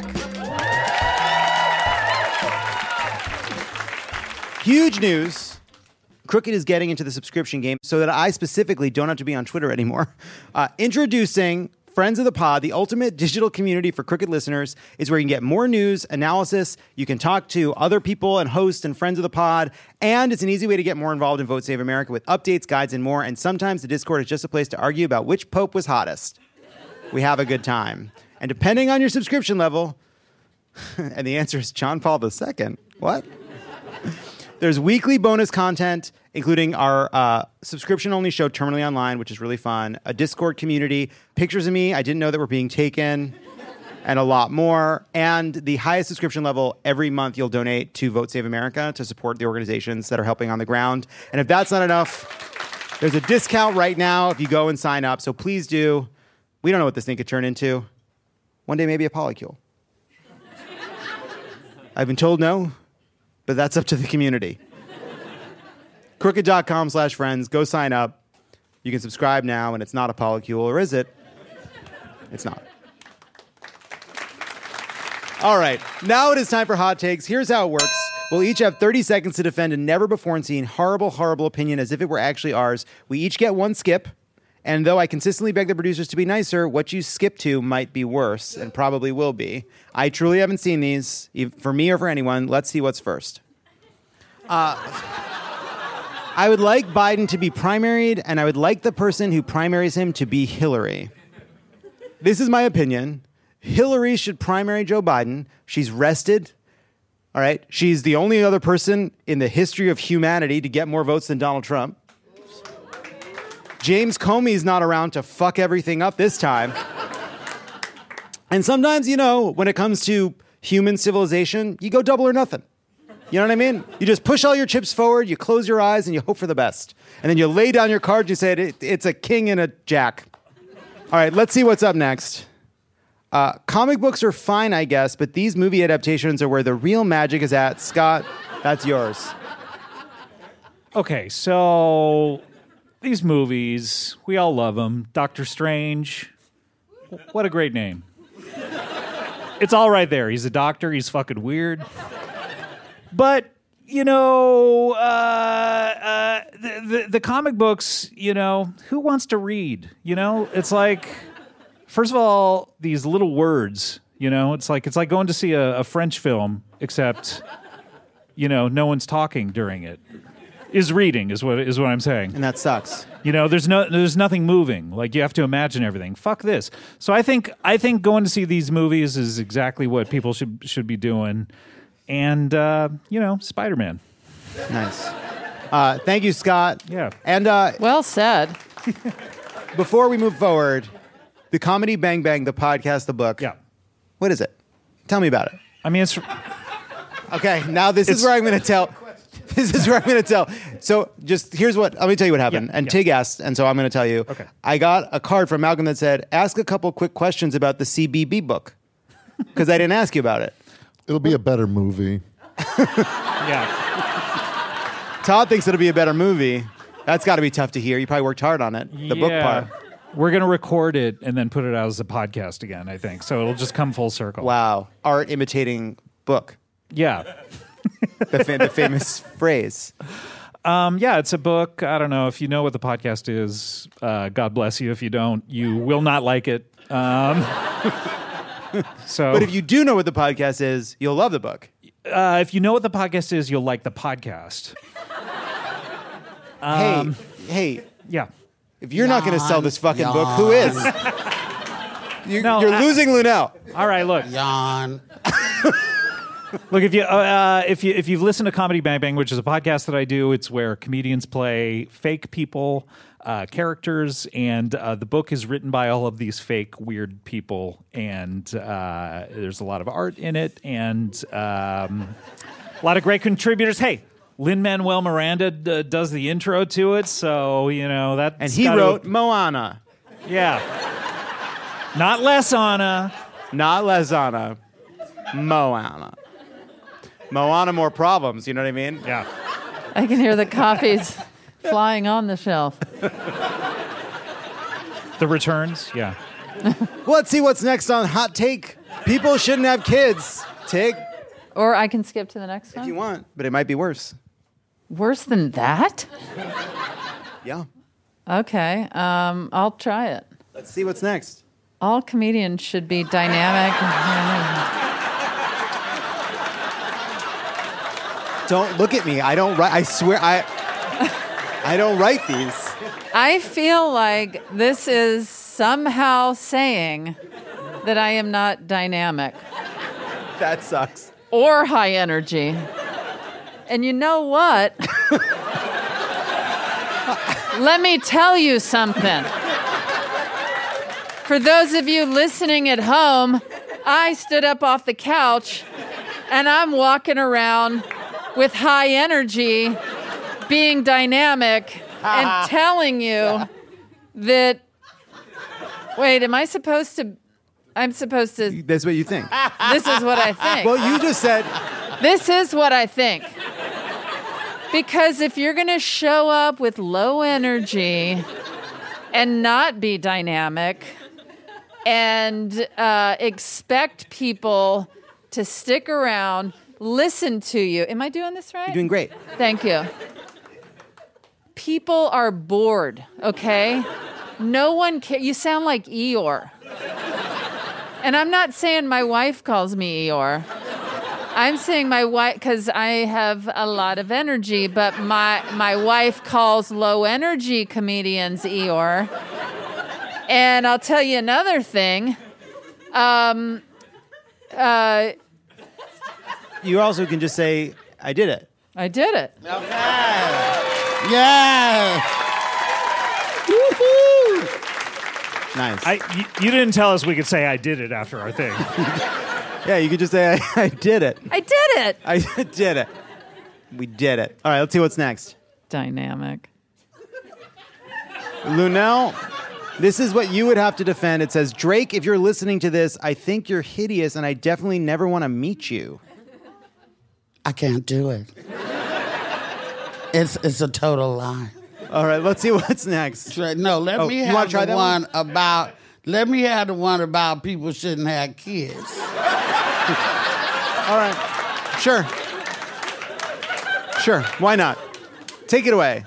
Huge news. Crooked is getting into the subscription game so that I specifically don't have to be on Twitter anymore. Introducing Friends of the Pod, the ultimate digital community for Crooked listeners, is where you can get more news, analysis, you can talk to other people and hosts and friends of the pod, and it's an easy way to get more involved in Vote Save America with updates, guides, and more. And sometimes the Discord is just a place to argue about which pope was hottest. We have a good time. And depending on your subscription level, and the answer is John Paul II. What? There's weekly bonus content, including our subscription-only show, Terminally Online, which is really fun, a Discord community, pictures of me I didn't know that were being taken, and a lot more. And the highest subscription level, every month you'll donate to Vote Save America to support the organizations that are helping on the ground. And if that's not enough, there's a discount right now if you go and sign up, so please do. We don't know what this thing could turn into. One day, maybe a polycule. I've been told no, but that's up to the community. Crooked.com/friends. Go sign up. You can subscribe now, and it's not a polycule, or is it? It's not. All right. Now it is time for hot takes. Here's how it works. We'll each have 30 seconds to defend a never-before-seen, horrible, horrible opinion as if it were actually ours. We each get one skip. And though I consistently beg the producers to be nicer, what you skip to might be worse, and probably will be. I truly haven't seen these, for me or for anyone. Let's see what's first. I would like Biden to be primaried, and I would like the person who primaries him to be Hillary. This is my opinion. Hillary should primary Joe Biden. She's rested. All right? She's the only other person in the history of humanity to get more votes than Donald Trump. James Comey's not around to fuck everything up this time. And sometimes, when it comes to human civilization, you go double or nothing. You know what I mean? You just push all your chips forward, you close your eyes, and you hope for the best. And then you lay down your cards, you say, it's a king and a jack. All right, let's see what's up next. Comic books are fine, I guess, but these movie adaptations are where the real magic is at. Scott, that's yours.
Okay, so these movies, we all love them. Doctor Strange, what a great name. It's all right there. He's a doctor. He's fucking weird. But, the comic books, who wants to read? It's like, first of all, these little words, it's like going to see a French film, except, no one's talking during it. Is reading is what I'm saying.
And that sucks.
There's nothing moving. Like, you have to imagine everything. Fuck this. So I think going to see these movies is exactly what people should be doing. And Spider-Man.
Nice. Thank you, Scott.
Yeah.
And
well said.
Before we move forward, the Comedy Bang Bang, the podcast, the book.
Yeah.
What is it? Tell me about it.
I mean, it's
okay. Now this is where I'm going to tell. This is where I'm going to tell. So let me tell you what happened. And Tig asked, and so I'm going to tell you.
Okay.
I got a card from Malcolm that said, ask a couple quick questions about the CBB book. Because I didn't ask you about it.
It'll be a better movie.
Yeah.
Todd thinks it'll be a better movie. That's got to be tough to hear. You probably worked hard on it. The book part.
We're going to record it and then put it out as a podcast again, I think. So it'll just come full circle.
Wow. Art imitating book.
Yeah.
The famous phrase.
It's a book. I don't know if you know what the podcast is. God bless you. If you don't, you will not like it.
But if you do know what the podcast is, you'll love the book.
If you know what the podcast is, you'll like the podcast.
Hey.
Yeah.
If you're not going to sell this fucking book, who is? You're losing Lunel.
All right, look.
Yawn.
Look, if you've listened to Comedy Bang Bang, which is a podcast that I do, it's where comedians play fake people, characters, and the book is written by all of these fake weird people, and there's a lot of art in it, and a lot of great contributors. Hey, Lin-Manuel Miranda does the intro to it, so that.
And he wrote Moana.
Yeah, not Lesana.
Not Lesana. Moana. Moana, more problems, you know what I mean?
Yeah.
I can hear the coffees flying on the shelf.
The returns, yeah.
Let's see what's next on Hot Take. People shouldn't have kids. Take.
Or I can skip to the next one.
If you want, but it might be worse.
Worse than that?
Yeah.
Okay, I'll try it.
Let's see what's next.
All comedians should be dynamic.
Don't look at me. I don't write. I swear, I don't write these.
I feel like this is somehow saying that I am not dynamic.
That sucks.
Or high energy. And you know what? Let me tell you something. For those of you listening at home, I stood up off the couch and I'm walking around with high energy, being dynamic, and telling you that, wait, am I supposed to, I'm supposed to.
That's what you think.
This is what I think.
Well, you just said.
This is what I think. Because if you're going to show up with low energy and not be dynamic and expect people to stick around, listen to you. Am I doing this right?
You're doing great.
Thank you. People are bored, okay? No one cares. You sound like Eeyore. And I'm not saying my wife calls me Eeyore. I'm saying my wife, because I have a lot of energy, but my wife calls low energy comedians Eeyore. And I'll tell you another thing.
You also can just say, I did it.
I did it.
Yeah.
Nice.
You didn't tell us we could say I did it after our thing.
Yeah, you could just say, I did it.
I did it.
I did it. We did it. All right, let's see what's next.
Dynamic.
Luenell, this is what you would have to defend. It says, Drake, if you're listening to this, I think you're hideous and I definitely never want to meet you.
I can't do it. It's a total lie.
All right, let's see what's next.
No, let me have the one about. Let me have the one about people shouldn't have kids.
All right, sure, why not? Take it away.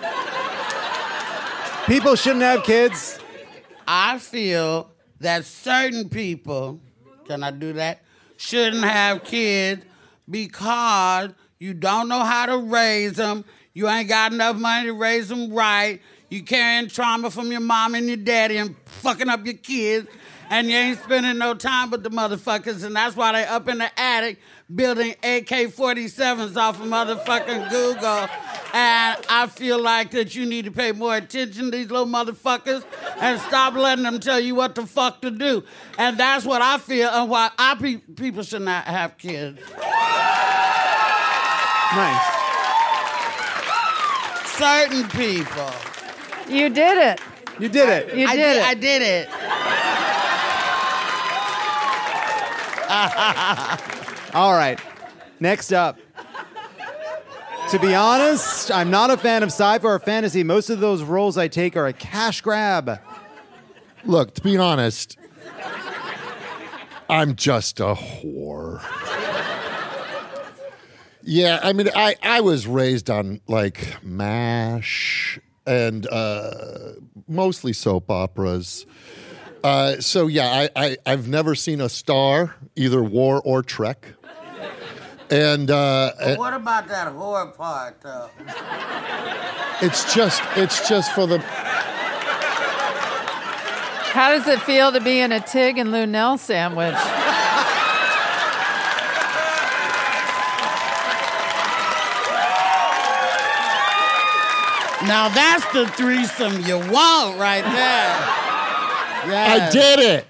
People shouldn't have kids.
I feel that certain people, can I do that? Shouldn't have kids because you don't know how to raise them. You ain't got enough money to raise them right. You carrying trauma from your mom and your daddy and fucking up your kids. And you ain't spending no time with the motherfuckers. And that's why they up in the attic building AK-47s off of motherfucking Google. And I feel like that you need to pay more attention to these little motherfuckers and stop letting them tell you what the fuck to do. And that's what I feel and why people should not have kids.
Nice.
Certain people.
You did it.
You did it.
You did it.
I did it.
All right. Next up. To be honest, I'm not a fan of sci-fi or fantasy. Most of those roles I take are a cash grab.
Look, to be honest, I'm just a whore. Yeah, I mean, I was raised on, like, MASH and mostly soap operas. So, yeah, I've never seen a Star, either War or Trek. And
what about that horror part, though?
It's just for the...
How does it feel to be in a Tig and Luenell sandwich?
Now that's the threesome you want right there. Yes.
I did it.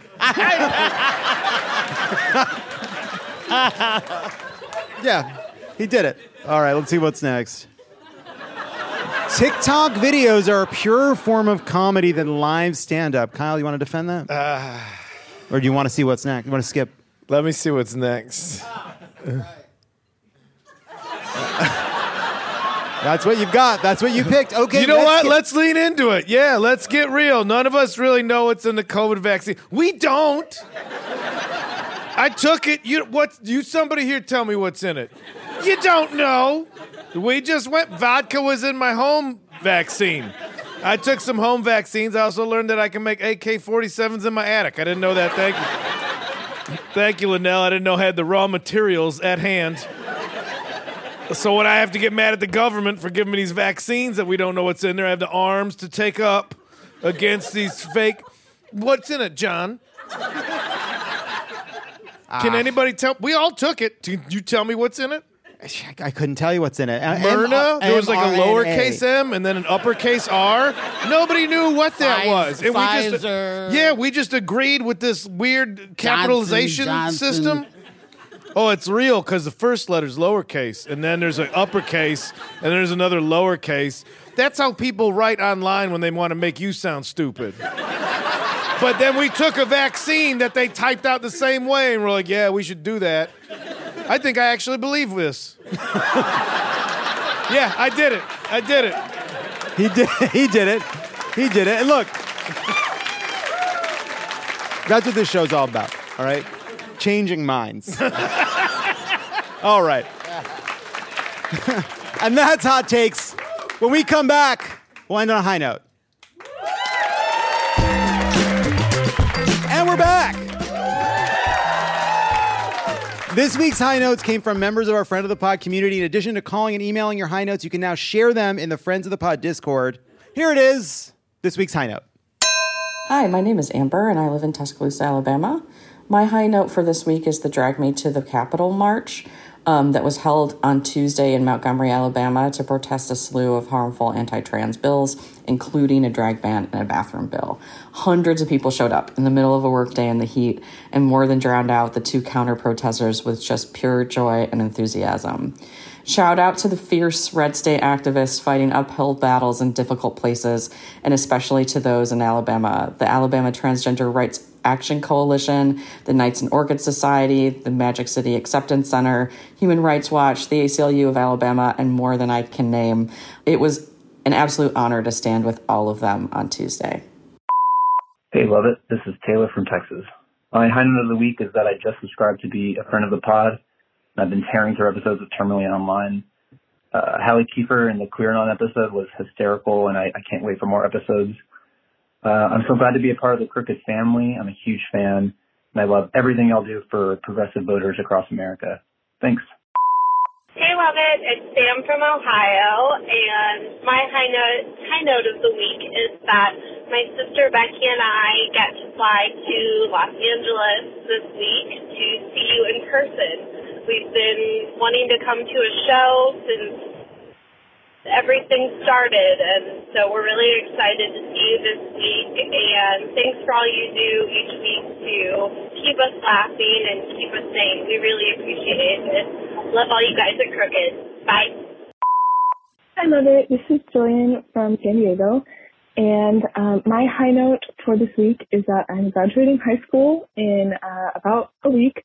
Yeah, he did it. All right, let's see what's next. TikTok videos are a purer form of comedy than live stand-up. Kyle, you want to defend that? Or do you want to see what's next? You want to skip?
Let me see what's next.
That's what you've got. That's what you picked. Okay.
You know what? Let's lean into it. Yeah, let's get real. None of us really know what's in the COVID vaccine. We don't. I took it. Somebody here tell me what's in it. You don't know. We just went. Vodka was in my home vaccine. I took some home vaccines. I also learned that I can make AK-47s in my attic. I didn't know that. Thank you. Thank you, Linnell. I didn't know I had the raw materials at hand. So when I have to get mad at the government for giving me these vaccines that we don't know what's in there, I have the arms to take up against these fake... What's in it, John? Can anybody tell? We all took it. Can you tell me what's in it?
I couldn't tell you what's in it.
Myrna? There was like a lowercase M and then an uppercase R. Nobody knew what that was. And we just agreed with this weird capitalization system. Oh, it's real because the first letter's lowercase, and then there's an uppercase, and there's another lowercase. That's how people write online when they want to make you sound stupid. But then we took a vaccine that they typed out the same way, and we're like, yeah, we should do that. I think I actually believe this. Yeah, I did it. I did it.
He did it. He did it. And look, that's what this show's all about, all right? Changing minds. All right. And that's Hot Takes. When we come back, we'll end on a high note. And we're back. This week's high notes came from members of our Friend of the Pod community. In addition to calling and emailing your high notes, you can now share them in the Friends of the Pod Discord. Here it is, this week's high note.
Hi, my name is Amber, and I live in Tuscaloosa, Alabama. My high note for this week is the Drag Me to the Capitol March that was held on Tuesday in Montgomery, Alabama, to protest a slew of harmful anti-trans bills, including a drag ban and a bathroom bill. Hundreds of people showed up in the middle of a workday in the heat and more than drowned out the two counter-protesters with just pure joy and enthusiasm. Shout out to the fierce red state activists fighting uphill battles in difficult places, and especially to those in Alabama. The Alabama Transgender Rights Action Coalition, the Knights and Orchid Society, the Magic City Acceptance Center, Human Rights Watch, the ACLU of Alabama, and more than I can name. It was an absolute honor to stand with all of them on Tuesday.
Hey, love it. This is Taylor from Texas. My high note of the week is that I just subscribed to be a friend of the pod. I've been tearing through episodes of Terminally Online. Hallie Kiefer in the Queer Non episode was hysterical, and I can't wait for more episodes. I'm so glad to be a part of the Crooked family. I'm a huge fan, and I love everything y'all do for progressive voters across America. Thanks.
Hey, love it. It's Sam from Ohio, and my high note of the week is that my sister Becky and I get to fly to Los Angeles this week to see you in person. We've been wanting to come to a show since everything started, and so we're really excited to see you this week, and thanks for all you do each week to keep us laughing and keep us sane. We really appreciate it. Love all you guys at Crooked. Bye.
I love it. This is Jillian from San Diego, and my high note for this week is that I'm graduating high school in about a week.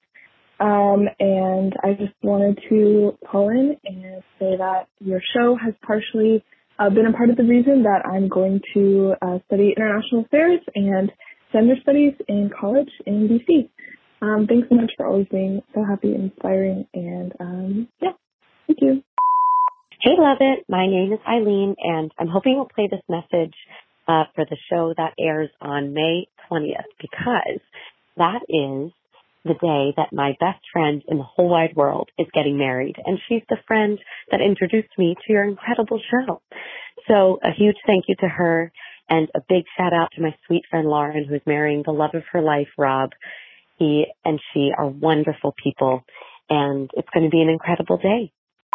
And I just wanted to call in and say that your show has partially been a part of the reason that I'm going to study international affairs and gender studies in college in DC. Thanks so much for always being so happy and inspiring. And yeah, thank you.
Hey, love it. My name is Eileen, and I'm hoping we'll play this message for the show that airs on May 20th, because that is the day that my best friend in the whole wide world is getting married. And she's the friend that introduced me to your incredible show. So a huge thank you to her, and a big shout out to my sweet friend Lauren, who is marrying the love of her life, Rob. He and she are wonderful people, and it's going to be an incredible day.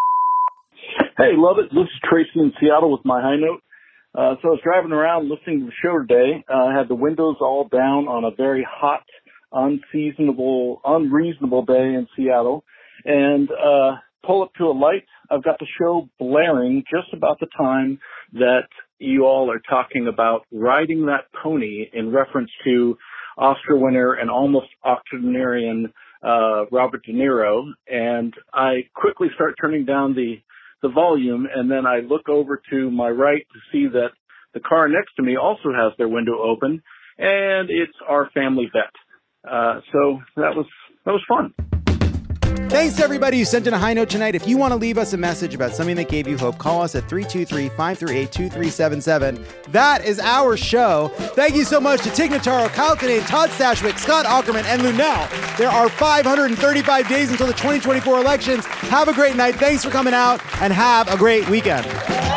Hey, love it. This is Tracy in Seattle with my high note. So I was driving around listening to the show today. I had the windows all down on a very hot, unreasonable day in Seattle, and pull up to a light. I've got the show blaring just about the time that you all are talking about riding that pony in reference to Oscar winner and almost octogenarian Robert De Niro, and I quickly start turning down the volume, and then I look over to my right to see that the car next to me also has their window open, and it's our family vet. So that was fun.
Thanks to everybody who sent in a high note tonight. If you want to leave us a message about something that gave you hope, call us at 323-538-2377. That is our show. Thank you so much to Tig Notaro, Kyle Kinane, Todd Stashwick, Scott Aukerman, and Lunel. There are 535 days until the 2024 elections. Have a great night. Thanks for coming out, and have a great weekend.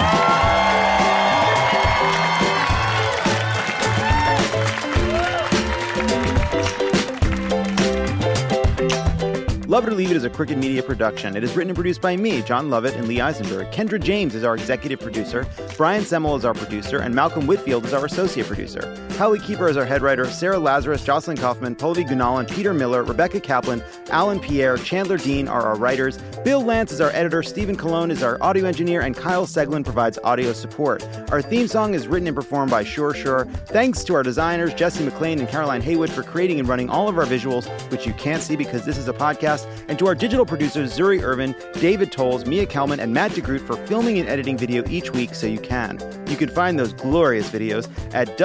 Love It or Leave It is a Crooked Media production. It is written and produced by me, John Lovett, and Lee Eisenberg. Kendra James is our executive producer. Brian Semmel is our producer. And Malcolm Whitfield is our associate producer. Hallie Keeper is our head writer. Sarah Lazarus, Jocelyn Kaufman, Pallavi Gunalan, Peter Miller, Rebecca Kaplan, Alan Pierre, Chandler Dean are our writers. Bill Lance is our editor. Stephen Colon is our audio engineer. And Kyle Seglin provides audio support. Our theme song is written and performed by Sure Sure. Thanks to our designers, Jesse McLean and Caroline Haywood, for creating and running all of our visuals, which you can't see because this is a podcast. And to our digital producers, Zuri Irvin, David Tolles, Mia Kelman, and Matt DeGroot for filming and editing video each week so you can. You can find those glorious videos at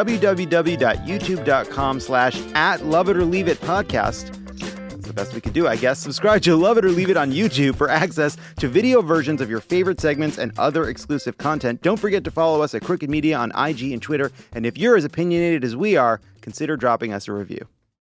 www.youtube.com/@loveItorLeaveItPodcast. That's the best we could do, I guess. Subscribe to Love It or Leave It on YouTube for access to video versions of your favorite segments and other exclusive content. Don't forget to follow us at Crooked Media on IG and Twitter. And if you're as opinionated as we are, consider dropping us a review.